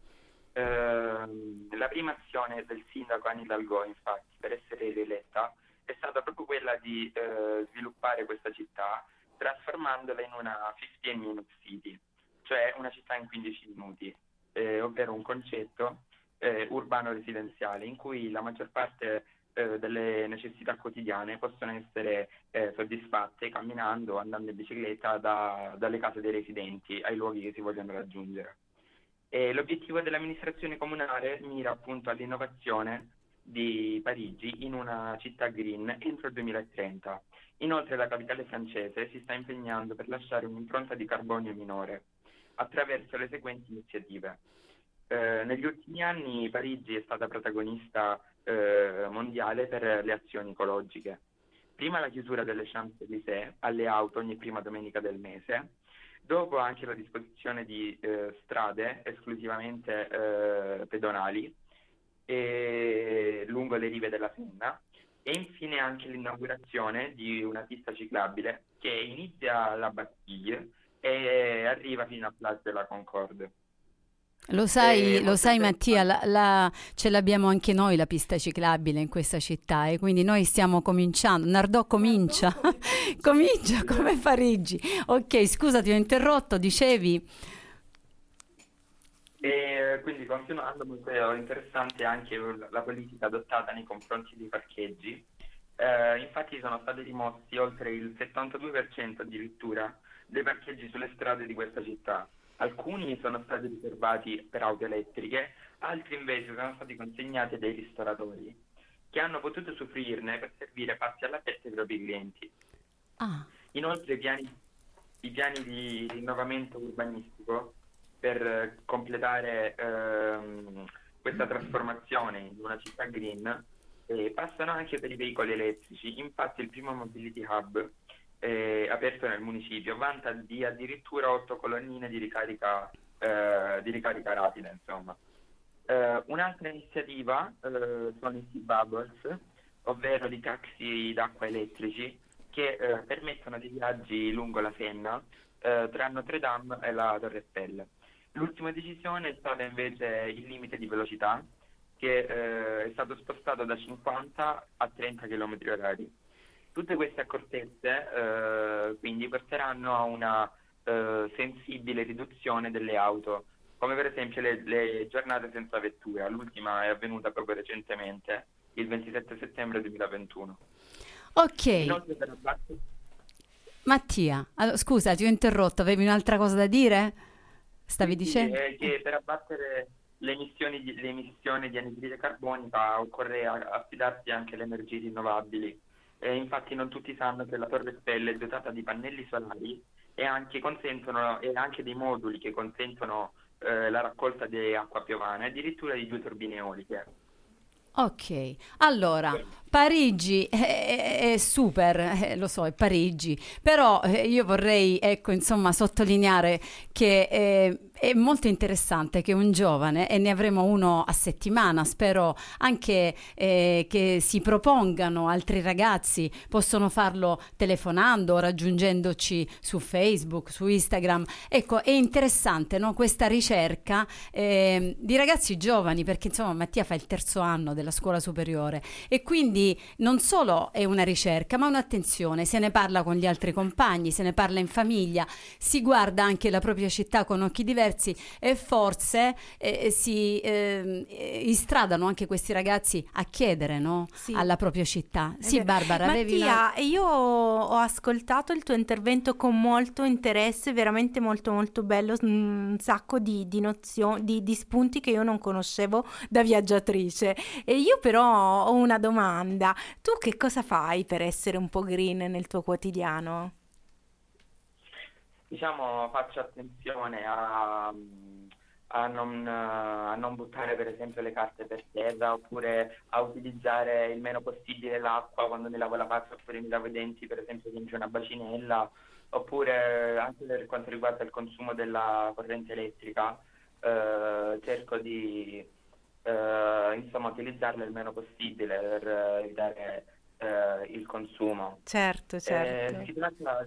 La prima azione del sindaco Anne Hidalgo, infatti, per essere rieletta, è stata proprio quella di sviluppare questa città trasformandola in una 15-minute city, cioè una città in 15 minuti, ovvero un concetto urbano residenziale in cui la maggior parte delle necessità quotidiane possono essere soddisfatte camminando o andando in bicicletta dalle case dei residenti ai luoghi che si vogliono raggiungere. E l'obiettivo dell'amministrazione comunale mira appunto all'innovazione di Parigi in una città green entro il 2030. Inoltre la capitale francese si sta impegnando per lasciare un'impronta di carbonio minore attraverso le seguenti iniziative. Negli ultimi anni Parigi è stata protagonista mondiale per le azioni ecologiche. Prima la chiusura delle Champs-Élysées alle auto ogni prima domenica del mese, dopo anche la disposizione di strade esclusivamente pedonali lungo le rive della Senna e infine anche l'inaugurazione di una pista ciclabile che inizia alla Bastille e arriva fino a Place de la Concorde.
Lo sai Mattia, ce l'abbiamo anche noi la pista ciclabile in questa città e quindi noi stiamo cominciando. Nardò comincia come Parigi. Ok, scusa, ti ho interrotto, dicevi?
E quindi continuando, molto interessante anche la politica adottata nei confronti dei parcheggi. Infatti sono stati rimossi oltre il 72% addirittura dei parcheggi sulle strade di questa città. Alcuni sono stati riservati per auto elettriche, altri invece sono stati consegnati a dei ristoratori che hanno potuto usufruirne per servire pasti all'aperto ai propri clienti. Inoltre i piani di rinnovamento urbanistico per completare questa trasformazione in una città green passano anche per i veicoli elettrici. Infatti il primo Mobility Hub aperto nel municipio vanta addirittura 8 colonnine di ricarica rapida, insomma. Un'altra iniziativa sono i Sea Bubbles, ovvero di taxi d'acqua elettrici che permettono dei viaggi lungo la Senna tra Notre Dame e la Torre Eiffel. L'ultima decisione è stata invece il limite di velocità che è stato spostato da 50 a 30 km/h. Tutte queste accortezze quindi porteranno a una sensibile riduzione delle auto, come per esempio le giornate senza vettura. L'ultima è avvenuta proprio recentemente, il 27 settembre 2021.
Ok.
Inoltre,
Mattia, scusa, ti ho interrotto, avevi un'altra cosa da dire? Stavi dicendo?
Che per abbattere le emissioni di anidride carbonica occorre affidarsi anche alle energie rinnovabili. Infatti non tutti sanno che la Torre Eiffel è dotata di pannelli solari e anche dei moduli che consentono la raccolta di acqua piovana e addirittura di 2 turbine eoliche.
Ok, allora Parigi è super, lo so, è Parigi, però io vorrei sottolineare che è molto interessante che un giovane, e ne avremo uno a settimana, spero anche che si propongano altri ragazzi, possono farlo telefonando, raggiungendoci su Facebook, su Instagram. Ecco, è interessante, no, questa ricerca di ragazzi giovani, perché insomma Mattia fa il 3º anno della scuola superiore e quindi non solo è una ricerca, ma un'attenzione, se ne parla con gli altri compagni, se ne parla in famiglia, si guarda anche la propria città con occhi diversi e forse si istradano anche questi ragazzi a chiedere, no?
Sì.
Alla propria città. Sì, Barbara,
Mattia, io ho ascoltato il tuo intervento con molto interesse, veramente molto molto bello, un sacco di nozioni, di spunti che io non conoscevo da viaggiatrice. E io però ho una domanda: tu che cosa fai per essere un po' green nel tuo quotidiano?
Diciamo, faccio attenzione a non buttare per esempio le carte per terra, oppure a utilizzare il meno possibile l'acqua quando mi lavo la faccia, oppure mi lavo i denti per esempio dentro una bacinella, oppure anche per quanto riguarda il consumo della corrente elettrica, cerco di insomma utilizzarla il meno possibile per evitare il consumo.
Certo.
Si tratta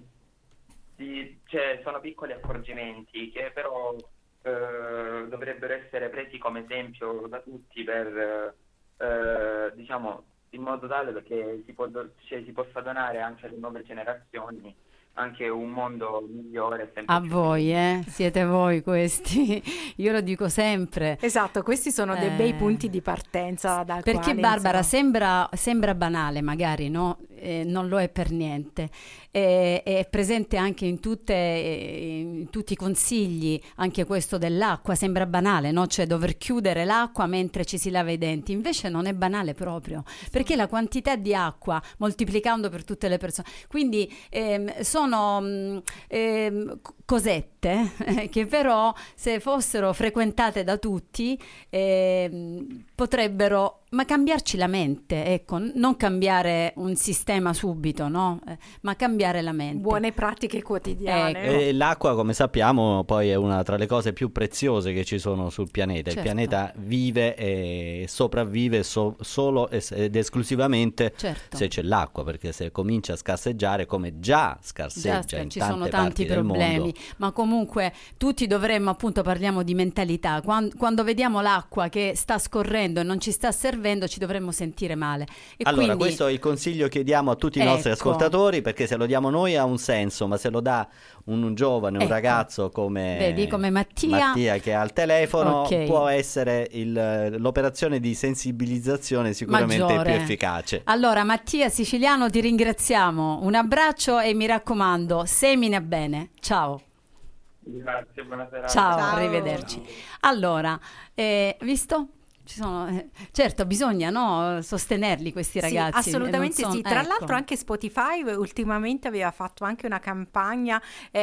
cioè, sono piccoli accorgimenti che però dovrebbero essere presi come esempio da tutti per diciamo, in modo tale che si possa donare anche alle nuove generazioni anche un mondo migliore.
A voi, siete voi questi, io lo dico sempre.
Esatto, questi sono dei bei punti di partenza dal
perché
quale,
Barbara
insomma...
sembra banale magari, no? Non lo è per niente, è presente anche in tutti i consigli, anche questo dell'acqua sembra banale, no? Cioè dover chiudere l'acqua mentre ci si lava i denti, invece non è banale proprio, perché la quantità di acqua moltiplicando per tutte le persone, quindi sono cosette che però se fossero frequentate da tutti potrebbero cambiarci la mente, ecco, non cambiare un sistema subito, no? Ma cambiare la mente.
Buone pratiche quotidiane.
E l'acqua, come sappiamo, poi è una tra le cose più preziose che ci sono sul pianeta.
Certo.
Il pianeta vive e sopravvive solo ed esclusivamente se c'è l'acqua, perché se comincia a scarseggiare, come già scarseggia in
ci
tante
sono
parti
tanti
del
problemi,
mondo.
ma comunque tutti dovremmo, appunto, parliamo di mentalità, quando vediamo l'acqua che sta scorrendo e non ci sta servendo, ci dovremmo sentire male. E
allora,
quindi...
questo è il consiglio che diamo a tutti i nostri ascoltatori, perché se lo diamo noi ha un senso, ma se lo dà un giovane, un ragazzo come Mattia che ha il telefono, può essere l'operazione di sensibilizzazione sicuramente
maggiore,
più efficace.
Allora, Mattia Siciliano, ti ringraziamo, un abbraccio e mi raccomando, semina bene. Ciao.
Grazie, buonasera.
Ciao, arrivederci. Allora, visto? Ci sono, certo, bisogna, no, sostenerli questi ragazzi.
Sì, assolutamente sì. Tra
ecco.
l'altro anche Spotify ultimamente aveva fatto anche una campagna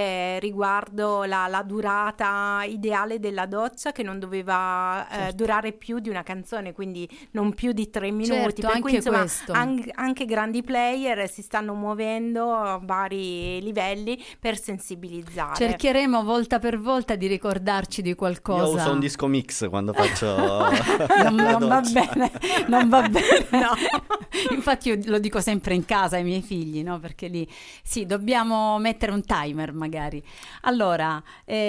riguardo la durata ideale della doccia, che non doveva durare più di una canzone, quindi non più di 3 minuti.
Certo,
per
anche
cui insomma
questo.
Anche grandi player si stanno muovendo a vari livelli per sensibilizzare.
Cercheremo volta per volta di ricordarci di qualcosa.
Io uso un disco mix quando faccio
non va bene, no. Infatti io lo dico sempre in casa ai miei figli, no? Perché lì sì, dobbiamo mettere un timer magari. Allora,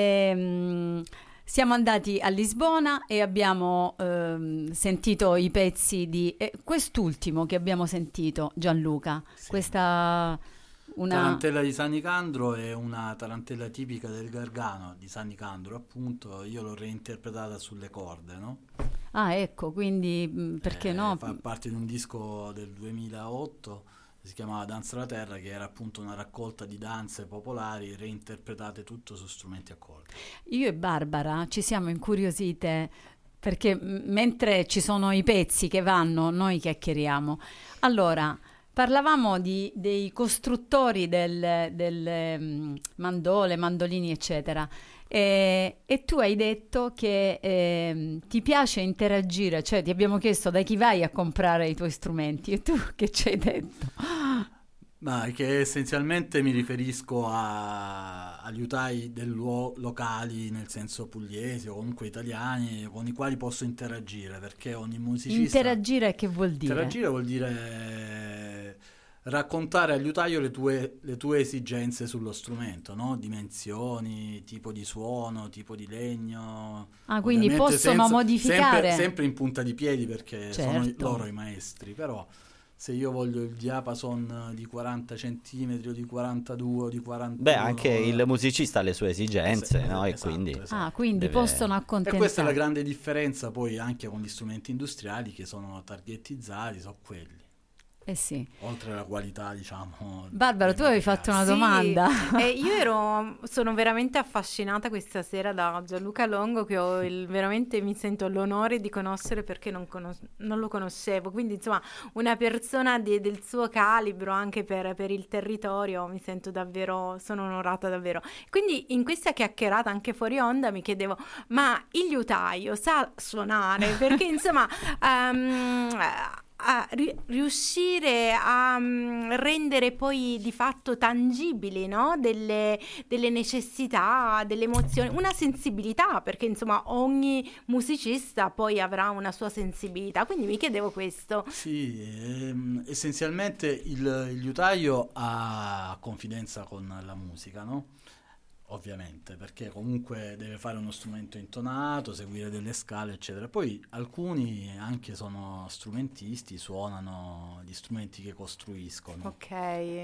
siamo andati a Lisbona e abbiamo sentito i pezzi di quest'ultimo che abbiamo sentito, Gianluca, questa...
Tarantella di San Nicandro è una tarantella tipica del Gargano di San Nicandro, appunto. Io l'ho reinterpretata sulle corde, no?
Ah, ecco, quindi perché no?
Fa parte di un disco del 2008, si chiamava Danza la Terra, che era appunto una raccolta di danze popolari reinterpretate tutto su strumenti a corde.
Io e Barbara ci siamo incuriosite perché mentre ci sono i pezzi che vanno, noi chiacchieriamo. Allora, parlavamo dei costruttori del mandole, mandolini, eccetera. E tu hai detto che ti piace interagire, cioè ti abbiamo chiesto da chi vai a comprare i tuoi strumenti e tu che ci hai detto?
Ma che essenzialmente mi riferisco agli liutai locali, nel senso pugliesi o comunque italiani, con i quali posso interagire, perché ogni musicista...
Interagire che vuol dire?
Interagire vuol dire raccontare al liutaio le tue esigenze sullo strumento, no? Dimensioni, tipo di suono, tipo di legno.
Ah, quindi
Ovviamente
possono modificare.
sempre in punta di piedi, perché sono
Certo.
loro i maestri, però se io voglio il diapason di 40 centimetri o di 42 o di 41...
Beh, anche il musicista ha le sue esigenze, no? E
esatto,
quindi...
esatto.
Ah, quindi
deve-
possono
E
accontentare.
questa è la grande differenza poi anche con gli strumenti industriali, che sono targetizzati, sono quelli.
Eh sì.
Oltre alla qualità, diciamo.
Barbara, tu avevi fatto una
Sì,
domanda.
sono veramente affascinata questa sera da Gianluca Longo, che veramente mi sento l'onore di conoscere, perché non lo conoscevo. Quindi, insomma, una persona del suo calibro anche per il territorio, mi sento davvero, sono onorata davvero. Quindi in questa chiacchierata anche fuori onda mi chiedevo, ma il liutaio sa suonare? Perché insomma... riuscire a rendere poi di fatto tangibili, no? delle necessità, delle emozioni, una sensibilità, perché insomma ogni musicista poi avrà una sua sensibilità, quindi mi chiedevo questo.
Sì, essenzialmente il liutaio ha confidenza con la musica, no? Ovviamente, perché comunque deve fare uno strumento intonato, seguire delle scale, eccetera. Poi alcuni anche sono strumentisti, suonano gli strumenti che costruiscono.
Ok.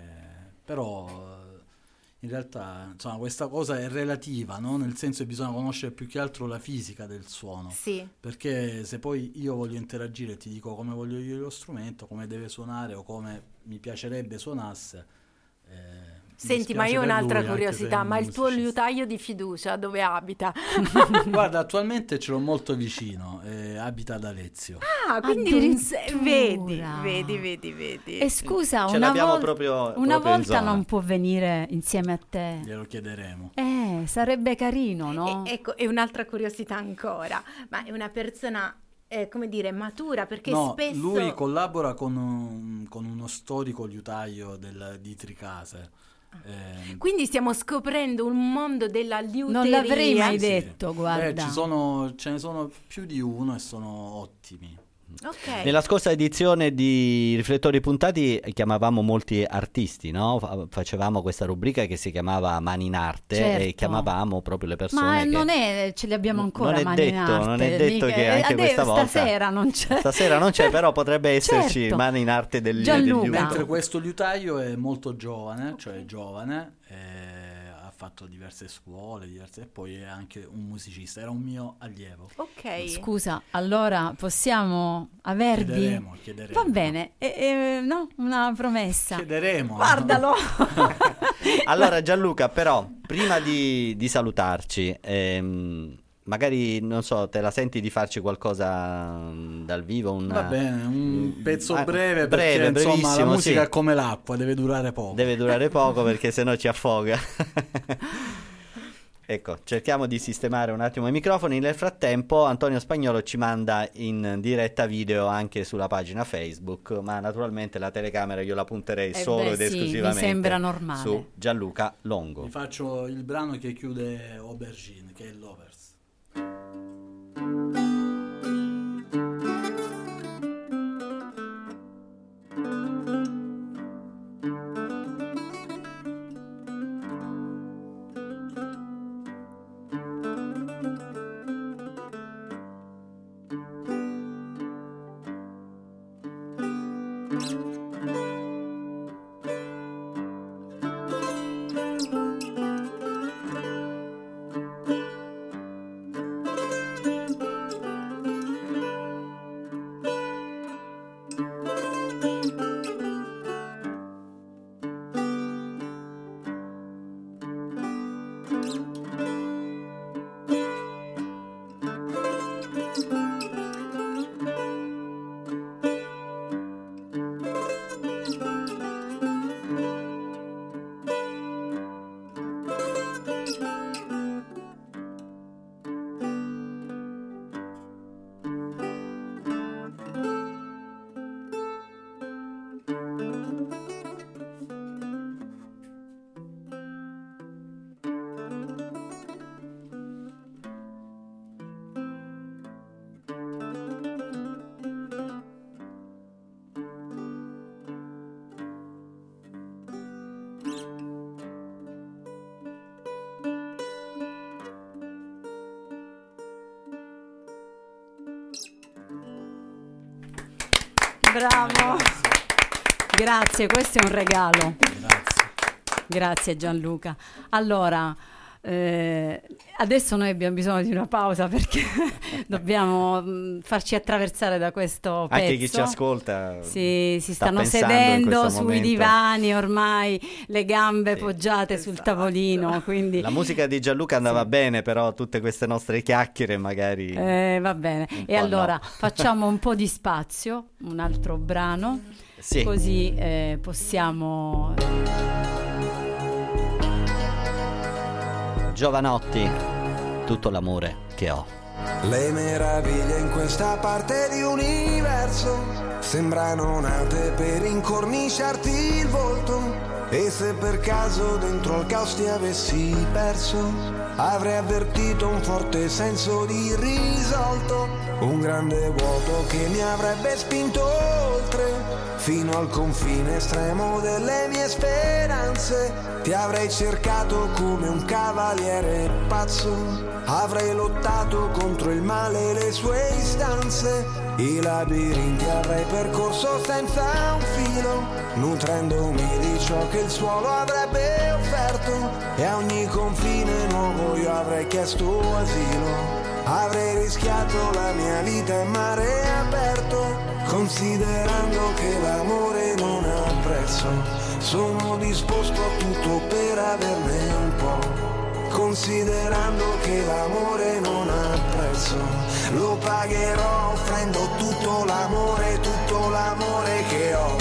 Però in realtà, insomma, questa cosa è relativa, no? Nel senso che bisogna conoscere più che altro la fisica del suono.
Sì.
Perché se poi io voglio interagire e ti dico come voglio io lo strumento, come deve suonare o come mi piacerebbe suonasse, mi
Senti, ma
dispiace
io ho
per
un'altra
lui, anche se è
curiosità,
un
ma il tuo
musicista.
liutaio di fiducia dove abita?
Guarda, attualmente ce l'ho molto vicino, abita ad Alezio.
Ah, quindi
Addirittura.
vedi.
E scusa,
Ce
una,
l'abbiamo proprio in
volta
zona.
non può venire insieme a te?
Glielo chiederemo.
Sarebbe carino, no?
Ecco, e un'altra curiosità ancora, ma è una persona, come dire, matura, perché
No,
spesso...
lui collabora con uno storico liutaio di Tricase.
Quindi stiamo scoprendo un mondo della liuteria.
Non l'avrei mai
Sì.
detto, guarda.
Ce ne sono più di uno e sono ottimi.
Ok.
Nella scorsa edizione di Riflettori Puntati chiamavamo molti artisti, no? Facevamo questa rubrica che si chiamava Mani in Arte,
Certo.
e chiamavamo proprio le persone
Ma
che...
non è, ce li abbiamo ancora
non è
mani in
detto,
arte,
non è detto
mica-
che anche questa volta...
Stasera non c'è.
Stasera non c'è, però potrebbe esserci
Certo.
Mani in Arte degli
Gianluca.
degli
Mentre
ultimi.
questo liutaio è molto giovane, cioè giovane, ha fatto diverse scuole, e poi è anche un musicista, era un mio allievo.
Ok.
Scusa, allora possiamo avervi...
Chiederemo.
Va bene, no? Una promessa.
Chiederemo.
Guardalo.
Allora Gianluca, però, prima di salutarci, magari, non so, te la senti di farci qualcosa dal vivo?
Va bene, un pezzo
breve,
perché insomma la
brevissimo,
musica
sì.
è come l'acqua, deve durare poco.
Deve durare poco perché sennò ci affoga. Ecco, cerchiamo di sistemare un attimo i microfoni. Nel frattempo Antonio Spagnolo ci manda in diretta video anche sulla pagina Facebook, ma naturalmente la telecamera io la punterei solo ed
sì,
esclusivamente
mi sembra normale.
su Gianluca Longo.
Vi faccio il brano che chiude Aubergine, che è Lovers.
Bravo. Grazie, questo è un regalo. Grazie Gianluca. Allora, adesso noi abbiamo bisogno di una pausa perché dobbiamo farci attraversare da questo pezzo.
Anche chi ci ascolta
si stanno
pensando
sedendo
in
sui
momento.
divani ormai, le gambe poggiate sul tavolino, quindi
La musica di Gianluca andava bene, però tutte queste nostre chiacchiere magari
va bene.
un
E
po'
allora
no.
facciamo un po' di spazio, un altro brano,
Sì.
così possiamo...
Giovanotti, tutto l'amore che ho.
Le meraviglie in questa parte di universo sembrano nate per incorniciarti il volto. E se per caso dentro al caos ti avessi perso, avrei avvertito un forte senso di risolto, un grande vuoto che mi avrebbe spinto oltre, fino al confine estremo delle mie speranze. Ti avrei cercato come un cavaliere pazzo, avrei lottato contro il male e le sue istanze. I labirinti avrei percorso senza un filo, nutrendomi di ciò che il suolo avrebbe offerto. E a ogni confine nuovo io avrei chiesto asilo. Avrei rischiato la mia vita in mare aperto, considerando che l'amore non ha prezzo. Sono disposto a tutto per averne un po', considerando che l'amore non ha prezzo. Lo pagherò offrendo tutto l'amore che ho.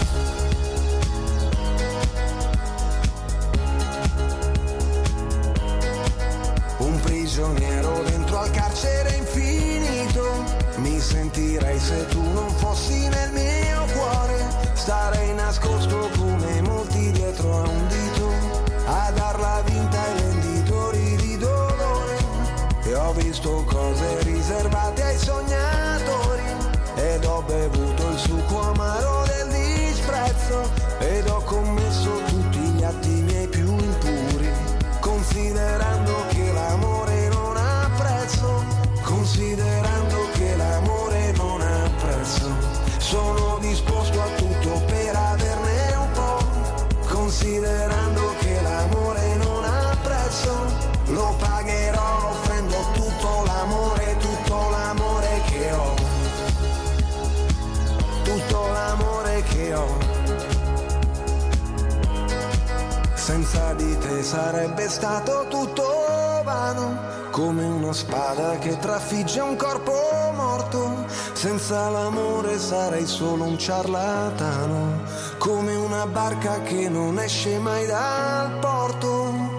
Un prigioniero dentro al carcere infinito, mi sentirei se tu non fossi nel mio cuore. Starei nascosto come molti dietro a un dito, a darla vinta ai venditori di dolore. E ho visto cose riservate ai sognatori, ed ho bevuto il succo amaro del disprezzo, ed ho commesso tutti gli atti miei più impuri, considerando che l'amore non ha prezzo, considerando che l'amore non ha prezzo. Sono disposto a tutto per averne un po', considerando che l'amore non ha prezzo. Lo pagherò offrendo tutto l'amore che ho. Tutto l'amore che ho. Senza di te sarebbe stato tutto vano, come una spada che trafigge un corpo morto. Senza l'amore sarei solo un ciarlatano, come una barca che non esce mai dal porto.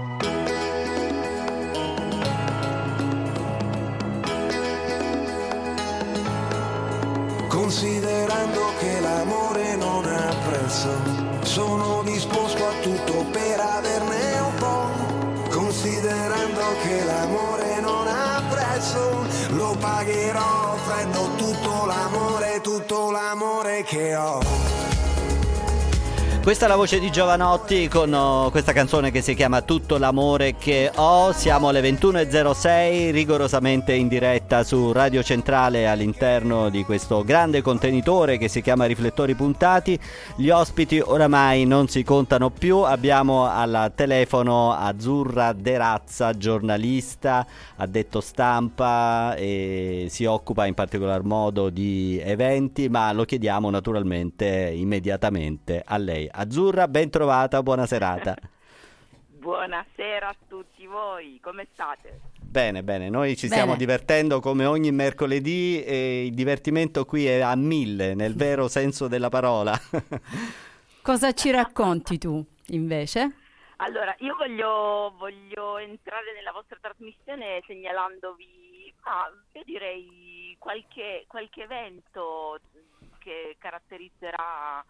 Considerando che l'amore non ha prezzo, sono disposto a tutto per averne un po', considerando che l'amore non ha prezzo. Lo pagherò offrendo tutto l'amore che ho.
Questa è la voce di Giovanotti con questa canzone che si chiama Tutto l'amore che ho. Siamo alle 21.06, rigorosamente in diretta su Radio Centrale all'interno di questo grande contenitore che si chiama Riflettori Puntati. Gli ospiti oramai non si contano più. Abbiamo al telefono Azzurra De Razza, giornalista, addetto stampa e si occupa in particolar modo di eventi, ma lo chiediamo naturalmente immediatamente a lei. Azzurra, ben trovata, buona serata.
Buonasera a tutti voi, come state?
Bene, noi ci stiamo divertendo come ogni mercoledì e il divertimento qui è a 1000, nel vero senso della parola.
Cosa ci racconti tu, invece?
Allora, io voglio entrare nella vostra trasmissione segnalandovi, io direi qualche evento che caratterizzerà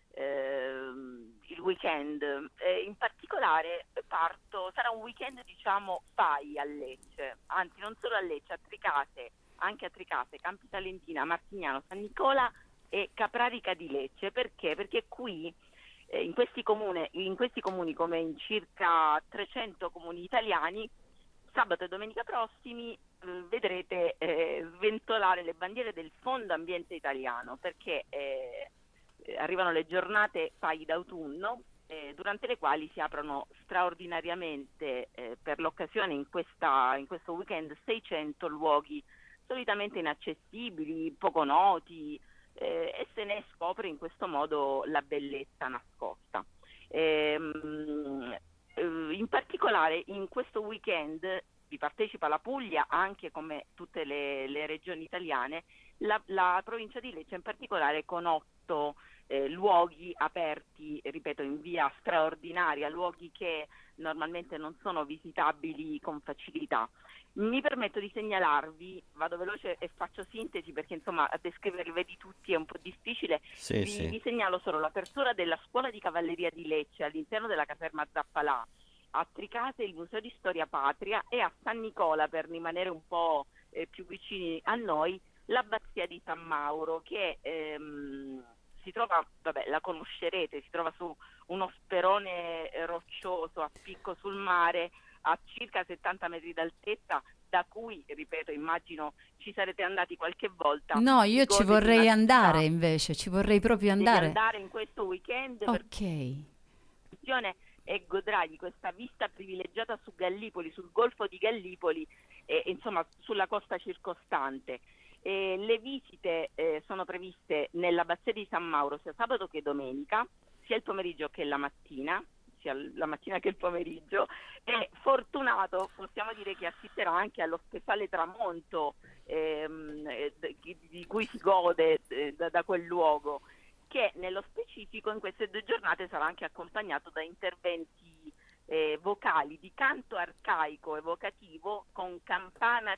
il weekend. In particolare sarà un weekend FAI a Lecce, anzi non solo a Lecce, a Tricase, anche a Tricase, Campi Salentina, Martignano, San Nicola e Caprarica di Lecce. Perché? Perché qui in questi comuni come in circa 300 comuni italiani sabato e domenica prossimi vedrete sventolare le bandiere del Fondo Ambiente Italiano, perché arrivano le giornate FAI d'autunno, durante le quali si aprono straordinariamente per l'occasione in questo weekend 600 luoghi solitamente inaccessibili, poco noti, e se ne scopre in questo modo la bellezza nascosta. In particolare in questo weekend vi partecipa la Puglia, anche come tutte le regioni italiane, la provincia di Lecce in particolare, con 8 luoghi aperti, ripeto, in via straordinaria, luoghi che normalmente non sono visitabili con facilità. Mi permetto di segnalarvi, vado veloce e faccio sintesi perché insomma a descriverli tutti è un po' difficile. Vi segnalo solo l'apertura della Scuola di Cavalleria di Lecce all'interno della caserma Zappalà, a Tricase il Museo di Storia Patria, e a San Nicola, per rimanere un po' più vicini a noi, l'Abbazia di San Mauro, che si trova, la conoscerete, si trova su uno sperone roccioso a picco sul mare, a circa 70 metri d'altezza, da cui, ripeto, immagino ci sarete andati qualche volta.
No, io ci vorrei andare invece, ci vorrei proprio andare.
Devi andare in questo weekend.
Ok.
E godrai di questa vista privilegiata su Gallipoli, sul golfo di Gallipoli, e insomma sulla costa circostante. Le visite sono previste nell'Abbazia di San Mauro sia sabato che domenica, sia il pomeriggio che la mattina, sia la mattina che il pomeriggio, e fortunato possiamo dire che assisterà anche allo speciale tramonto di cui si gode da quel luogo, che nello specifico in queste 2 giornate sarà anche accompagnato da interventi vocali di canto arcaico evocativo con campana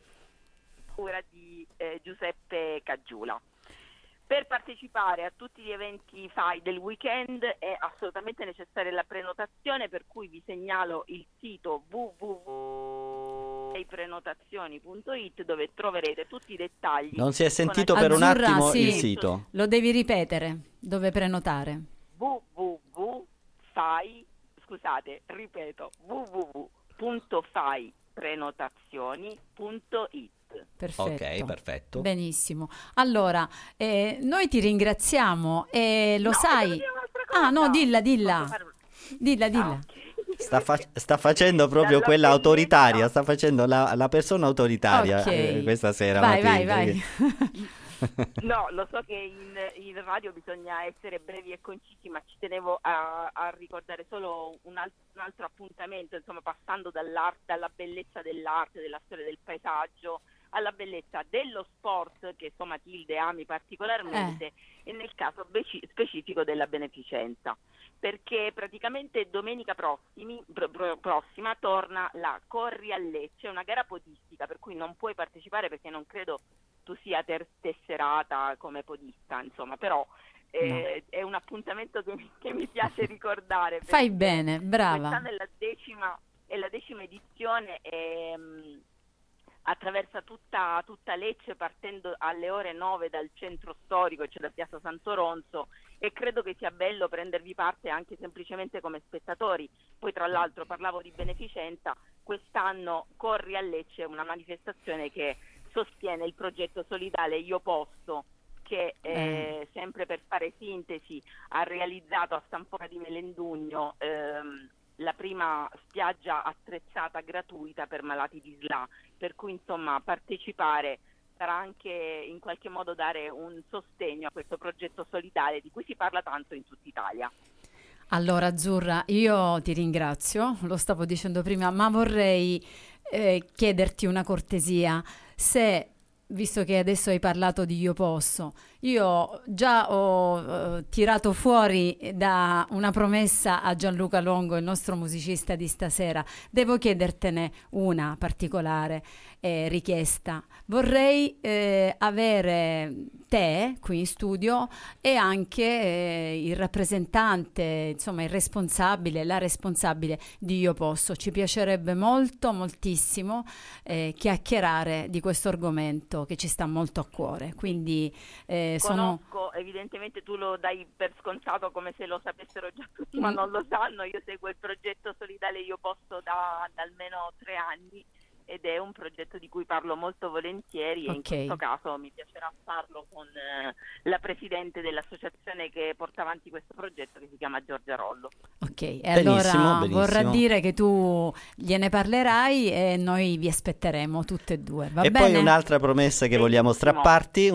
di Giuseppe Caggiula. Per partecipare a tutti gli eventi FAI del weekend è assolutamente necessaria la prenotazione, per cui vi segnalo il sito www.prenotazioni.it, dove troverete tutti i dettagli.
Non si è sentito per un attimo il sito.
Lo devi ripetere, dove prenotare.
www.faiprenotazioni.it.
Perfetto.
Ok, perfetto.
Benissimo. Allora, noi ti ringraziamo e lo sai. No, dilla. Dilla.
Sta facendo proprio quella autoritaria, sta facendo la persona autoritaria questa sera.
Vai.
No, lo so che in radio bisogna essere brevi e concisi, ma ci tenevo a ricordare solo un altro appuntamento, insomma, passando dalla bellezza dell'arte, della storia del paesaggio, alla bellezza dello sport, che so Matilde ami particolarmente, e nel caso specifico della beneficenza, perché praticamente domenica prossima torna la Corri a Lecce, una gara podistica per cui non puoi partecipare perché non credo tu sia tesserata come podista, insomma, però è un appuntamento che mi piace ricordare.
Fai bene, brava.
Quest'anno è la decima edizione, attraversa tutta Lecce, partendo alle ore 9 dal centro storico, cioè da Piazza Sant'Oronzo, e credo che sia bello prendervi parte anche semplicemente come spettatori. Poi tra l'altro parlavo di beneficenza, quest'anno Corri a Lecce è una manifestazione che sostiene il progetto solidale Io Posso, che sempre per fare sintesi ha realizzato a Stampora di Melendugno la prima spiaggia attrezzata gratuita per malati di SLA, per cui insomma partecipare sarà anche in qualche modo dare un sostegno a questo progetto solidale di cui si parla tanto in tutta Italia.
Allora Azzurra, io ti ringrazio, lo stavo dicendo prima, ma vorrei chiederti una cortesia, se, visto che adesso hai parlato di Io Posso, io già ho tirato fuori da una promessa a Gianluca Longo, il nostro musicista di stasera, devo chiedertene una particolare richiesta. Vorrei avere te qui in studio e anche il rappresentante, insomma il responsabile, la responsabile di Io Posso. Ci piacerebbe moltissimo chiacchierare di questo argomento che ci sta molto a cuore, quindi
conosco, evidentemente tu lo dai per scontato come se lo sapessero già tutti, ma non lo sanno. Io seguo il progetto Solidale Io Posso da almeno 3 anni ed è un progetto di cui parlo molto volentieri, e in questo caso mi piacerà farlo con la presidente dell'associazione che porta avanti questo progetto, che si chiama Giorgia Rollo.
Ok, e allora vorrà dire che tu gliene parlerai e noi vi aspetteremo tutte e due, va bene?
Poi un'altra promessa che vogliamo strapparti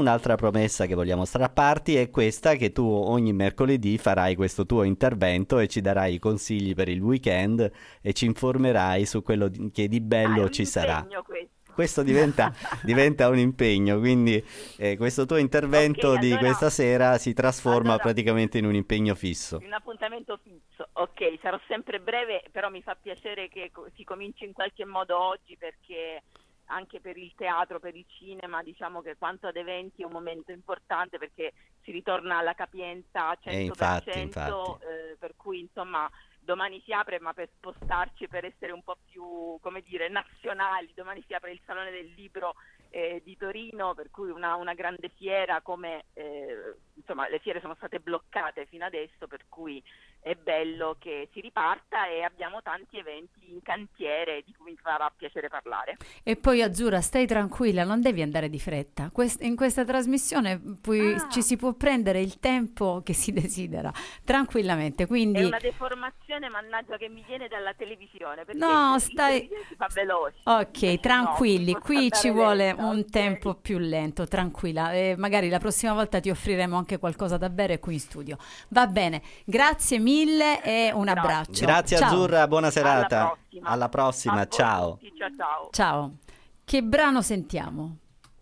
è questa, che tu ogni mercoledì farai questo tuo intervento e ci darai i consigli per il weekend e ci informerai su quello che di bello ci sarà. Questo diventa un impegno, quindi questo tuo intervento di questa sera si trasforma praticamente in un impegno fisso.
Un appuntamento fisso, ok, sarò sempre breve, però mi fa piacere che si cominci in qualche modo oggi, perché anche per il teatro, per il cinema, diciamo che quanto ad eventi è un momento importante, perché si ritorna alla capienza 100%,
infatti.
Per cui insomma domani si apre, ma per spostarci, per essere un po' più, come dire, nazionali, domani si apre il Salone del Libro di Torino, per cui una grande fiera, come insomma le fiere sono state bloccate fino adesso, per cui è bello che si riparta e abbiamo tanti eventi in cantiere di cui mi farà piacere parlare.
E poi Azzurra, stai tranquilla, non devi andare di fretta. In questa trasmissione ci si può prendere il tempo che si desidera, tranquillamente. Quindi
è una deformazione, mannaggia, che mi viene dalla televisione, perché si fa veloce.
Ok, tranquilli,
no,
qui ci vuole
lenta,
un tempo più lento, tranquilla. Magari la prossima volta ti offriremo anche qualcosa da bere qui in studio. Va bene, grazie mille e un abbraccio.
Grazie. Ciao. Azzurra, buona serata. Alla prossima.
Ciao.
Ciao. Che brano sentiamo?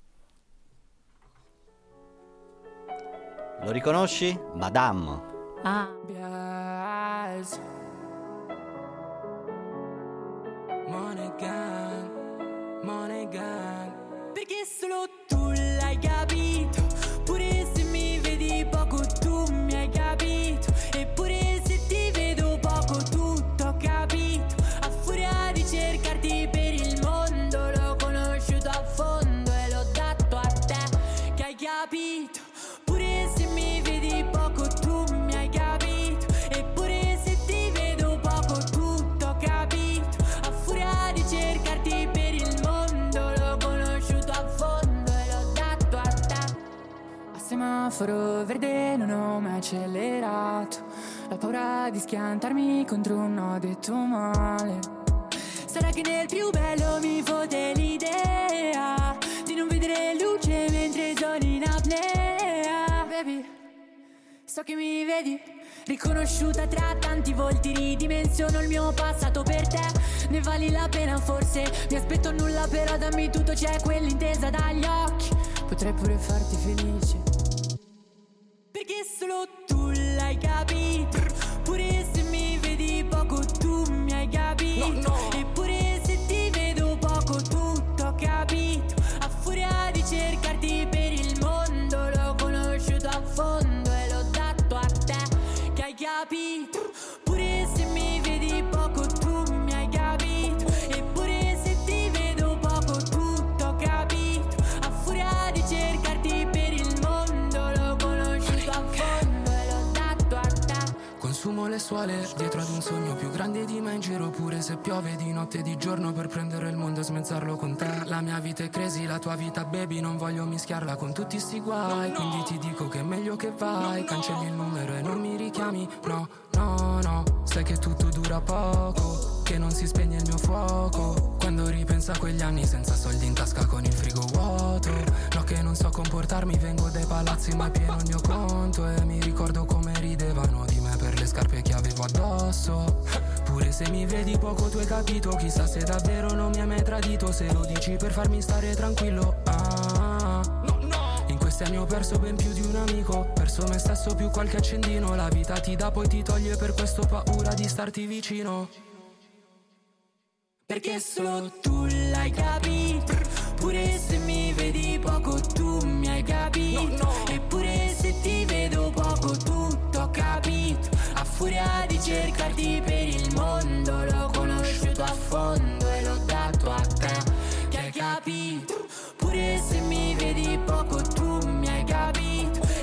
Lo riconosci? Madame.
Money gang. Perché solo tu l'hai capito, pure se mi vedi poco tu mi hai capito, eppure se ti vedo poco tutto ho capito, a furia di cercarti per il mondo l'ho conosciuto a fondo e l'ho dato a te, che hai capito, pure se mi vedi poco tu mi hai capito, eppure se ti vedo poco tutto ho capito, a furia di cercarti per il mondo l'ho conosciuto a fondo e l'ho dato a te. A semaforo verde non ho mai accelerato, la paura di schiantarmi contro un no detto male. Sarà che nel più bello mi fode l'idea di non vedere luce mentre sono in apnea. Baby, so che mi vedi, riconosciuta tra tanti volti, ridimensiono il mio passato per te. Ne vali la pena forse, mi aspetto nulla però dammi tutto, c'è quell'intesa dagli occhi, potrei pure farti felice, perché solo tu l'hai capito, pure se mi vedi poco tu mi hai capito, eppure se ti vedo poco tutto ho capito, a furia di cercarti per il mondo l'ho conosciuto a fondo e l'ho dato a te, che hai capito, pure se mi vedi poco tu mi hai capito, eppure se ti vedo poco tutto ho capito, a furia di cercarti per il mondo l'ho conosciuto a fondo e l'ho dato a te.
Consumo le suole dietro ad un sogno più grande di me, in giro pure se piove di notte e di giorno per prendere il mondo e smezzarlo con te. La mia vita è crazy, la tua vita baby, non voglio mischiarla con tutti sti guai, quindi ti dico che è meglio che vai, cancelli il numero e non mi richiami, no, sai che tutto dura poco, che non si spegne il mio fuoco, quando ripenso a quegli anni senza soldi in tasca con il frigo vuoto, no che non so comportarmi, vengo dai palazzi ma è pieno il mio conto e mi ricordo come ridevano di me per le scarpe che avevo addosso, pure se mi vedi poco tu hai capito, chissà se davvero non mi hai mai tradito, se lo dici per farmi stare tranquillo, in questi anni ho perso ben più di un amico, perso me stesso più qualche accendino, la vita ti dà poi ti toglie, per questo ho paura di starti vicino,
perché solo tu l'hai capito, pure se mi vedi poco tu mi hai capito, eppure se ti vedo poco tutto ho capito, a furia di cercarti per il mondo l'ho conosciuto a fondo e l'ho dato a te, che hai capito, pure se mi vedi poco tu mi hai capito,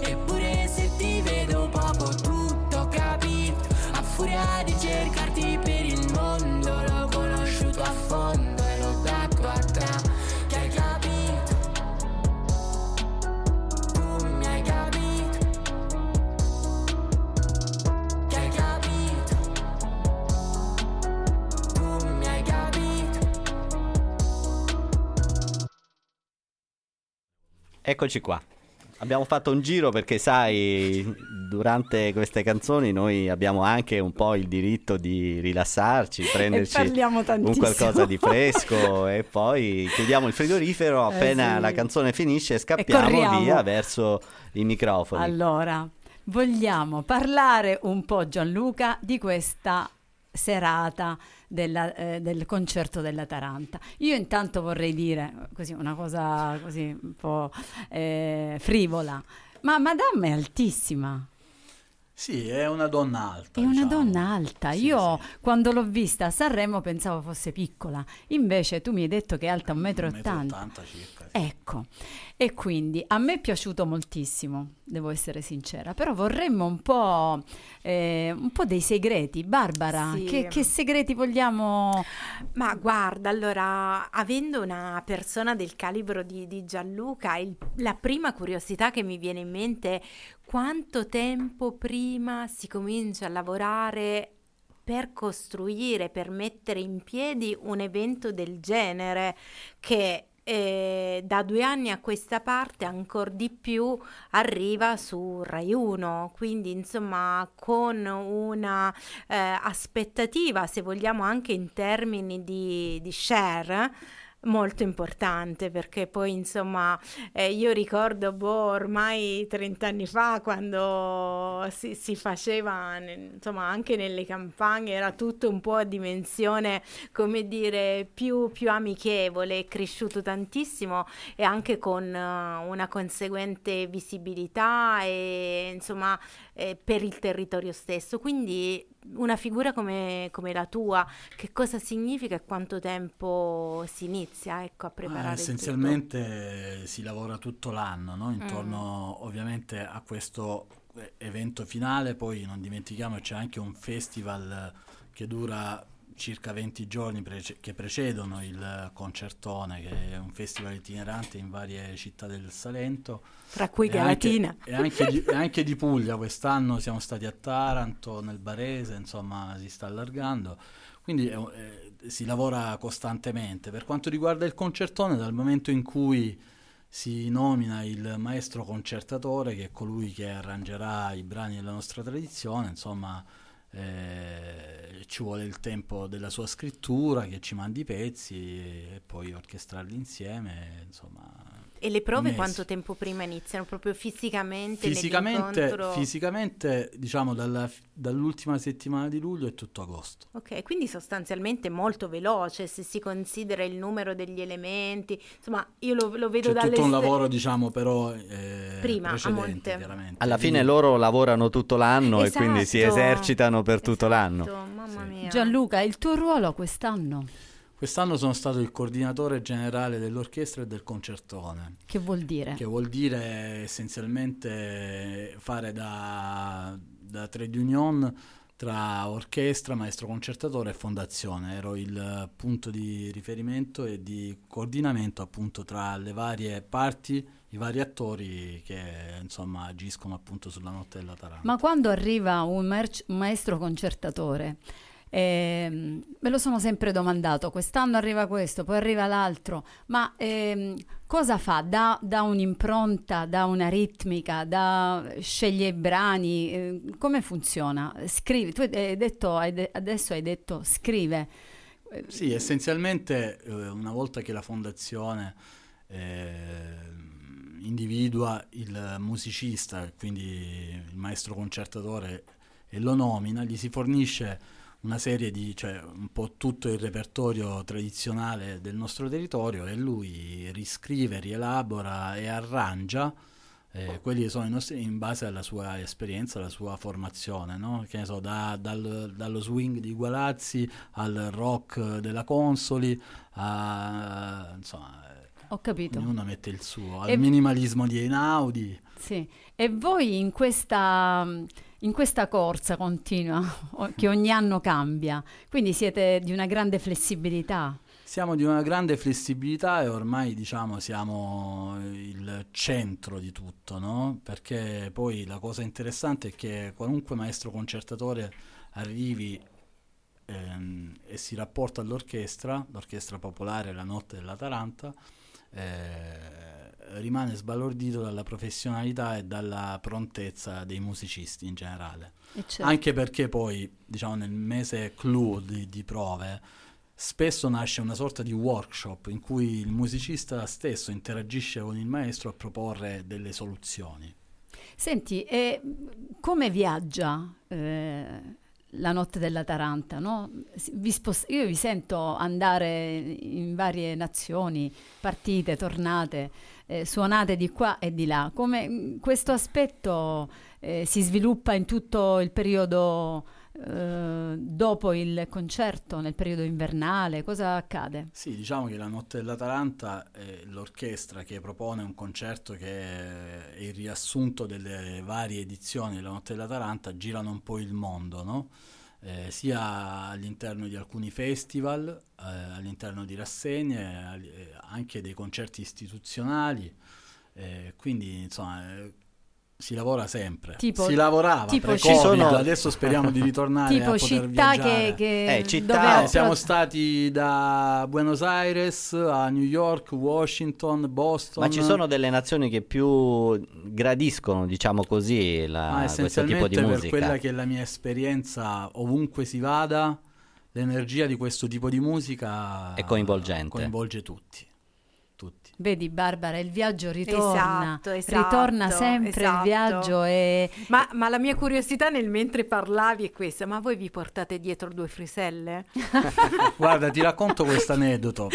Eccoci qua. Abbiamo fatto un giro perché, sai, durante queste canzoni noi abbiamo anche un po' il diritto di rilassarci, prenderci un qualcosa di fresco e poi chiudiamo il frigorifero appena
sì.
la canzone finisce e
E
scappiamo
corriamo
via verso i microfoni.
Allora, vogliamo parlare un po', Gianluca, di questa serata del concerto della Taranta. Io intanto vorrei dire così una cosa così un po' frivola, ma Madame è altissima.
Sì, è una donna alta.
È una
diciamo.
donna alta.
Sì,
Io
sì.
quando l'ho vista a Sanremo pensavo fosse piccola, invece tu mi hai detto che è alta 1,80 m.
1,80 m circa. Sì.
Ecco, e quindi a me è piaciuto moltissimo, devo essere sincera, però vorremmo un po' dei segreti. Barbara,
Sì.
che segreti vogliamo?
Ma guarda, allora, avendo una persona del calibro di Gianluca, la prima curiosità che mi viene in mente è quanto tempo prima si comincia a lavorare per costruire, per mettere in piedi un evento del genere che da 2 anni a questa parte ancora di più arriva su Rai 1, quindi insomma con una aspettativa, se vogliamo anche in termini di share, molto importante, perché poi insomma io ricordo ormai 30 anni fa quando si faceva insomma anche nelle campagne, era tutto un po' a dimensione, come dire, più amichevole, è cresciuto tantissimo e anche con una conseguente visibilità e insomma per il territorio stesso, quindi una figura come la tua, che cosa significa e quanto tempo si inizia, ecco, a preparare
essenzialmente si lavora tutto l'anno, no? Intorno ovviamente a questo evento finale. Poi non dimentichiamo che c'è anche un festival che dura circa 20 giorni che precedono il concertone, che è un festival itinerante in varie città del Salento,
tra cui Galatina
e anche di Puglia. Quest'anno siamo stati a Taranto, nel Barese, insomma si sta allargando, quindi si lavora costantemente. Per quanto riguarda il concertone, dal momento in cui si nomina il maestro concertatore, che è colui che arrangerà i brani della nostra tradizione, insomma ci vuole il tempo della sua scrittura, che ci mandi i pezzi e poi orchestrarli insieme, insomma.
E le prove
mesi.
Quanto tempo prima iniziano? Proprio fisicamente
diciamo dall'ultima settimana di luglio è tutto agosto.
Ok, quindi sostanzialmente molto veloce se si considera il numero degli elementi, insomma io lo vedo
c'è tutto un lavoro, diciamo, però
prima,
precedente,
a monte.
chiaramente.
Alla fine loro lavorano tutto l'anno e quindi si
Esatto.
esercitano per tutto l'anno.
Mamma mia.
Gianluca, il tuo ruolo quest'anno?
Quest'anno sono stato il coordinatore generale dell'orchestra e del concertone.
Che vuol dire?
Che vuol dire essenzialmente fare da trade union tra orchestra, maestro concertatore e fondazione. Ero il punto di riferimento e di coordinamento appunto tra le varie parti, i vari attori che insomma agiscono appunto sulla notte della Taranta.
Ma quando arriva un maestro concertatore, me lo sono sempre domandato, quest'anno arriva questo, poi arriva l'altro, ma cosa fa? Dà un'impronta, dà una ritmica, sceglie i brani, come funziona? Scrive, tu adesso hai detto scrive.
Sì, essenzialmente una volta che la fondazione individua il musicista, quindi il maestro concertatore, e lo nomina, gli si fornisce una serie cioè un po' tutto il repertorio tradizionale del nostro territorio, e lui riscrive, rielabora e arrangia quelli che sono i nostri, in base alla sua esperienza, alla sua formazione, no? Che ne so, dallo swing di Gualazzi al rock della Consoli, insomma,
ho capito.
Ognuno mette il suo, al minimalismo di Einaudi.
Sì. E voi in questa corsa continua che ogni anno cambia, quindi siete di una grande flessibilità.
Siamo di una grande flessibilità e ormai diciamo siamo il centro di tutto, no? Perché poi la cosa interessante è che qualunque maestro concertatore arrivi e si rapporta all'orchestra, l'orchestra popolare La Notte della Taranta, rimane sbalordito dalla professionalità e dalla prontezza dei musicisti in generale.
Certo.
Anche perché poi, diciamo, nel mese clou di prove spesso nasce una sorta di workshop in cui il musicista stesso interagisce con il maestro a proporre delle soluzioni.
Senti, e come viaggia la notte della Taranta, no? Io vi sento andare in varie nazioni, partite, tornate, suonate di qua e di là. Come questo aspetto si sviluppa in tutto il periodo dopo il concerto, nel periodo invernale, cosa accade?
Sì, diciamo che la Notte della Taranta è l'orchestra che propone un concerto che è il riassunto delle varie edizioni della Notte della Taranta, girano un po' il mondo, no? Sia all'interno di alcuni festival, all'interno di rassegne, anche dei concerti istituzionali, quindi insomma si lavora sempre, si lavorava pre-Covid, adesso speriamo di ritornare
tipo
a poter
città
viaggiare.
città
siamo stati da Buenos Aires a New York, Washington, Boston.
Ma ci sono delle nazioni che più gradiscono, diciamo così, questo tipo di musica?
Per quella che è la mia esperienza, ovunque si vada, l'energia di questo tipo di musica
è coinvolgente,
coinvolge tutti.
Vedi Barbara, il viaggio ritorna,
esatto,
ritorna sempre il viaggio
ma la mia curiosità mentre parlavi è questa: ma voi vi portate dietro 2 friselle?
Guarda, ti racconto questo aneddoto.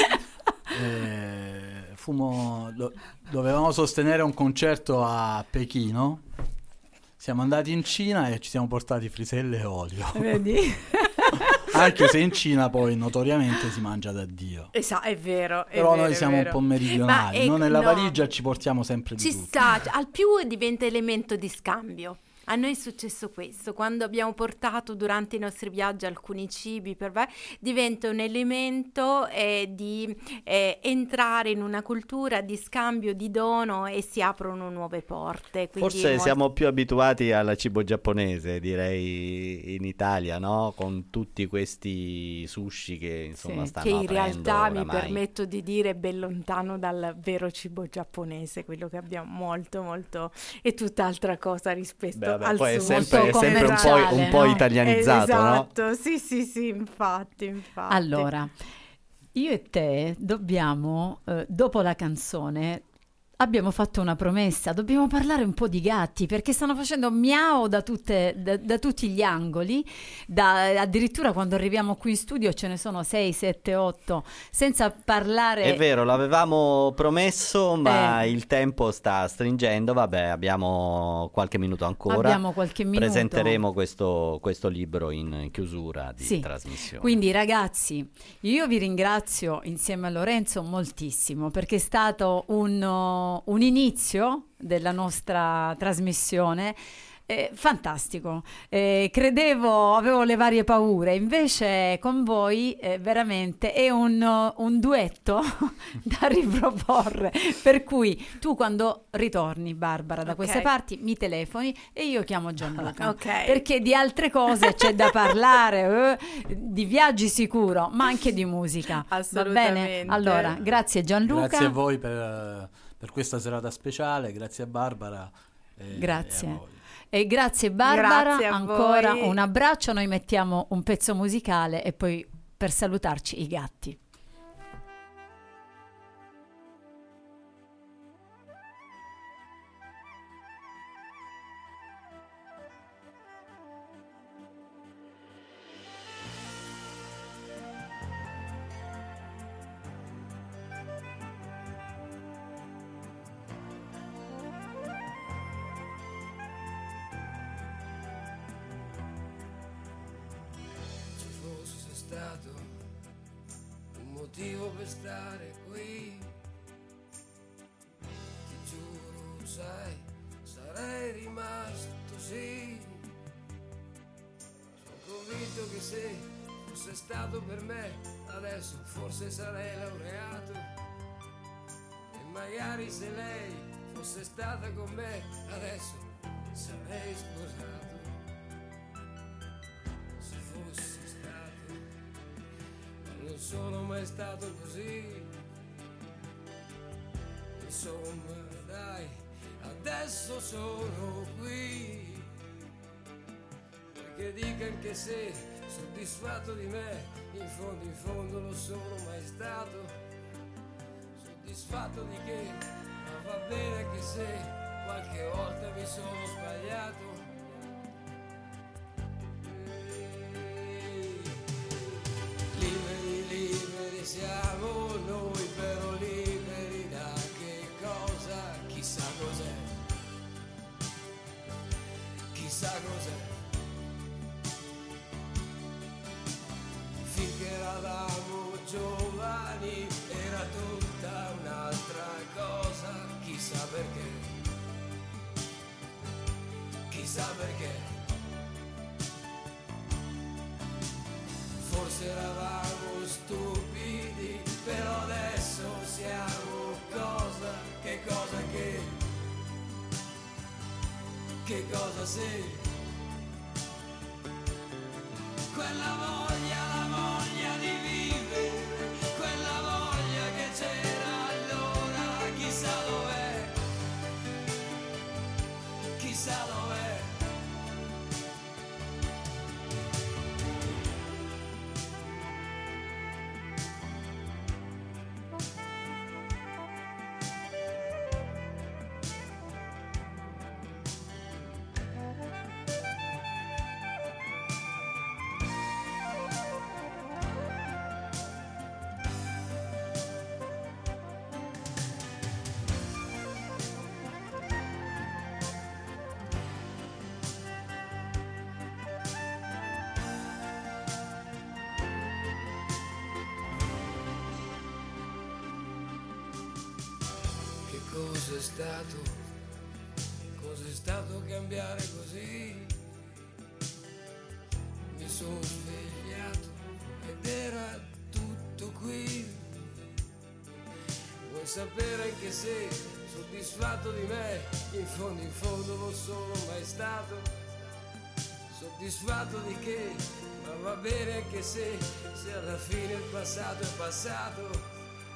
Dovevamo sostenere un concerto a Pechino, siamo andati in Cina e ci siamo portati friselle e olio.
Vedi?
Anche se in Cina poi notoriamente si mangia da Dio.
Esatto, è vero.
Però noi siamo un po' meridionali, noi nella valigia ci portiamo sempre di tutto.
Ci sta, al più diventa elemento di scambio. A noi è successo questo, quando abbiamo portato durante i nostri viaggi alcuni cibi, diventa un elemento di entrare in una cultura di scambio, di dono, e si aprono nuove porte.
Forse siamo più abituati al cibo giapponese, direi, in Italia, no? Con tutti questi sushi che insomma stanno
che in
aprendo
realtà
oramai.
mi permetto di dire è ben lontano dal vero cibo giapponese, quello che abbiamo molto molto è tutt'altra cosa rispetto al
poi è
suo,
sempre un po' italianizzato,
esatto,
no?
Sì, infatti.
Allora, io e te dobbiamo, dopo la canzone, abbiamo fatto una promessa, dobbiamo parlare un po' di gatti, perché stanno facendo miau da tutti gli angoli, addirittura quando arriviamo qui in studio ce ne sono 6, 7, 8, senza parlare...
È vero, l'avevamo promesso, ma il tempo sta stringendo, vabbè, abbiamo qualche minuto ancora. Presenteremo questo libro in chiusura di trasmissione.
Quindi ragazzi, io vi ringrazio insieme a Lorenzo moltissimo, perché è stato un inizio della nostra trasmissione fantastico. Avevo le varie paure, invece con voi veramente è un duetto da riproporre, per cui tu quando ritorni, Barbara, da queste parti mi telefoni e io chiamo Gianluca, perché di altre cose c'è da parlare, di viaggi sicuro, ma anche di musica.
Assolutamente.
Va bene? Allora, grazie Gianluca.
Grazie a voi per questa serata speciale, grazie a Barbara.
Grazie.
E a voi.
E grazie Barbara,
Grazie a
ancora
voi.
un abbraccio, noi mettiamo un pezzo musicale e poi per salutarci i gatti.
Per stare qui, ti giuro, sai, sarei rimasto sì. Sono convinto che se fosse stato per me, adesso forse sarei laureato. E magari se lei fosse stata con me, adesso sarei sposato. Se fosse stato, ma non sono mai stato così. insomma dai, adesso sono qui, perché dican che sei soddisfatto di me, in fondo lo sono mai stato, soddisfatto di che, ma va bene che se qualche volta mi sono sbagliato. Liberi siamo noi, però liberi da che cosa? Chissà cos'è, chissà cos'è. Finché eravamo giovani era tutta un'altra cosa, chissà perché, chissà perché. Forse eravamo stupidi, però adesso siamo cosa? Che cosa che cosa sei? Quella voglia, la voglia di vivere, quella voglia che c'era allora, chissà dov'è, chissà dov'è. Cos'è stato cambiare così? Mi sono svegliato ed era tutto qui. Vuoi sapere anche se soddisfatto di me? In fondo lo sono mai stato. Soddisfatto di che? Ma va bene anche se alla fine il passato è passato.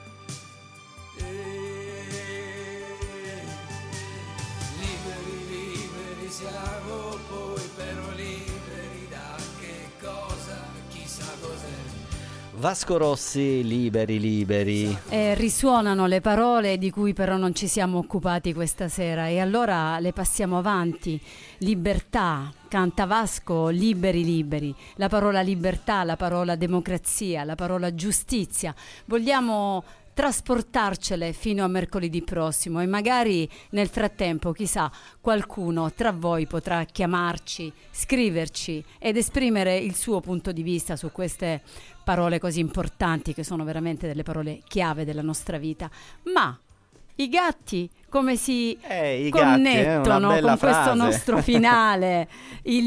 Liberi siamo poi, però liberi da che cosa? Chissà cos'è.
Vasco Rossi, liberi.
Risuonano le parole di cui però non ci siamo occupati questa sera e allora le passiamo avanti. Libertà, canta Vasco, liberi. La parola libertà, la parola democrazia, la parola giustizia. Vogliamo trasportarcele fino a mercoledì prossimo e magari nel frattempo, chissà, qualcuno tra voi potrà chiamarci, scriverci ed esprimere il suo punto di vista su queste parole così importanti che sono veramente delle parole chiave della nostra vita. Ma i gatti come si connettono con questo nostro finale? Il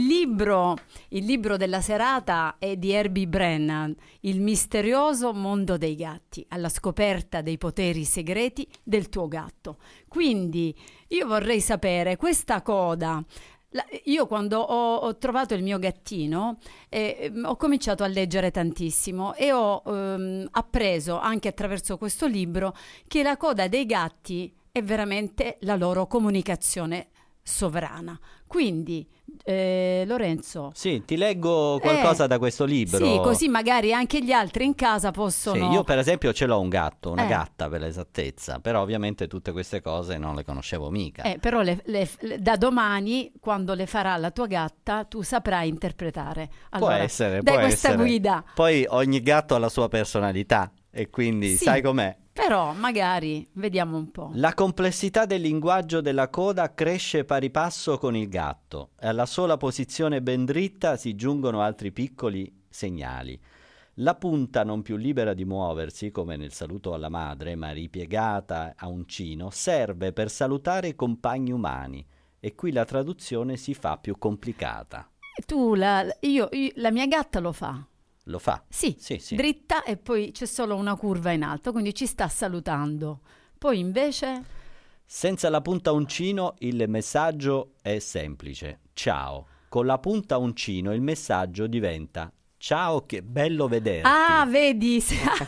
libro della serata è di Herbie Brennan, Il misterioso mondo dei gatti, alla scoperta dei poteri segreti del tuo gatto. Quindi io vorrei sapere questa coda. Io quando ho trovato il mio gattino ho cominciato a leggere tantissimo e ho appreso anche attraverso questo libro che la coda dei gatti è veramente la loro comunicazione sovrana. Quindi Lorenzo,
sì, ti leggo qualcosa da questo libro.
Sì, così magari anche gli altri in casa possono.
Sì, io per esempio ce l'ho un gatto, una gatta per l'esattezza, però ovviamente tutte queste cose non le conoscevo mica.
Però da domani, quando le farà la tua gatta, tu saprai interpretare. Allora,
può essere,
dai
può
questa
essere.
Guida.
Poi ogni gatto ha la sua personalità e quindi
Sì.
sai com'è.
Però magari vediamo un po'.
La complessità del linguaggio della coda cresce pari passo con il gatto e alla sola posizione ben dritta si giungono altri piccoli segnali. La punta non più libera di muoversi, come nel saluto alla madre, ma ripiegata a uncino, serve per salutare i compagni umani e qui la traduzione si fa più complicata.
La mia gatta lo fa.
Lo fa?
Sì, dritta e poi c'è solo una curva in alto, quindi ci sta salutando. Poi invece...
Senza la punta uncino il messaggio è semplice. Ciao. Con la punta uncino il messaggio diventa Ciao, che bello vederti.
Ah, vedi,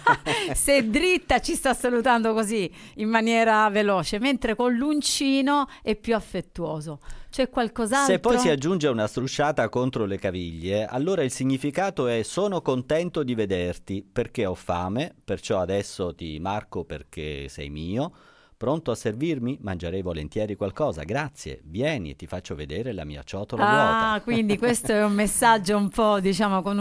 se è dritta ci sta salutando così in maniera veloce, mentre con l'uncino è più affettuoso. C'è qualcos'altro?
Se poi si aggiunge una strusciata contro le caviglie, allora il significato è: sono contento di vederti perché ho fame, perciò adesso ti marco perché sei mio. Pronto a servirmi? Mangerei volentieri qualcosa, grazie. Vieni e ti faccio vedere la mia ciotola vuota.
Ah, quindi questo è un messaggio un po', diciamo, con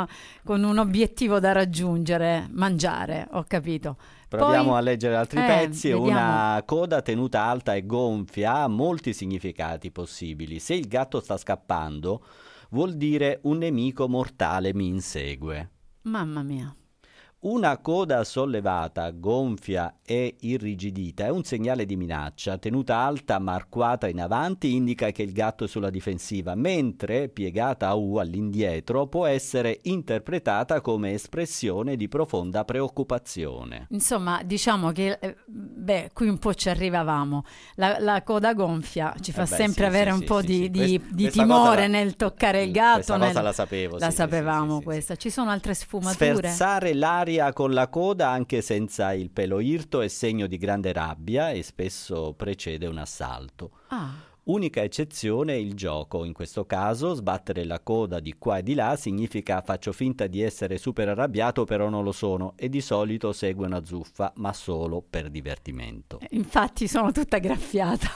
un obiettivo da raggiungere, mangiare, ho capito.
Proviamo
Poi,
a leggere altri pezzi.
vediamo.
Una coda tenuta alta e gonfia ha molti significati possibili. Se il gatto sta scappando, vuol dire un nemico mortale mi insegue.
Mamma mia.
Una coda sollevata, gonfia e irrigidita è un segnale di minaccia. Tenuta alta ma arcuata in avanti indica che il gatto è sulla difensiva, mentre piegata a U all'indietro può essere interpretata come espressione di profonda preoccupazione.
Insomma, diciamo che qui un po' ci arrivavamo. La coda gonfia ci fa sempre avere un po' di
Questa
timore
cosa
nel toccare il gatto.
Questa cosa la sapevo.
La sapevamo questa. Ci sono altre sfumature?
Sferzare l'aria con la coda anche senza il pelo irto è segno di grande rabbia e spesso precede un assalto. Unica eccezione è il gioco. In questo caso sbattere la coda di qua e di là significa faccio finta di essere super arrabbiato però non lo sono, e di solito segue una zuffa, ma solo per divertimento.
Infatti sono tutta graffiata.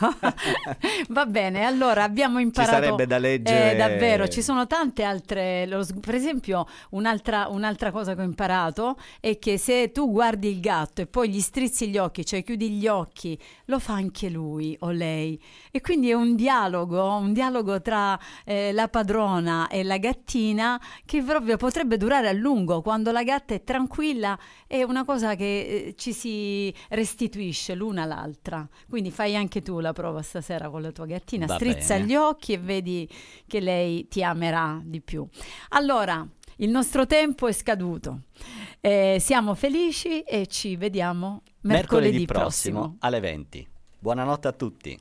Va bene, allora abbiamo imparato.
Ci sarebbe da leggere.
Davvero, ci sono tante altre. Per esempio, un'altra cosa che ho imparato è che se tu guardi il gatto e poi gli strizzi gli occhi, cioè chiudi gli occhi, lo fa anche lui o lei. E quindi è un dialogo tra la padrona e la gattina che proprio potrebbe durare a lungo. Quando la gatta è tranquilla è una cosa che ci si restituisce l'una all'altra. Quindi fai anche tu la prova stasera con la tua gattina, strizza gli occhi e vedi che lei ti amerà di più. Allora, il nostro tempo è scaduto, siamo felici e ci vediamo mercoledì prossimo
alle 20. Buonanotte a tutti.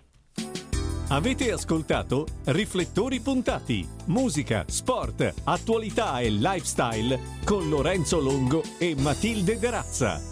Avete ascoltato Riflettori Puntati, musica, sport, attualità e lifestyle con Lorenzo Longo e Matilde De Razza.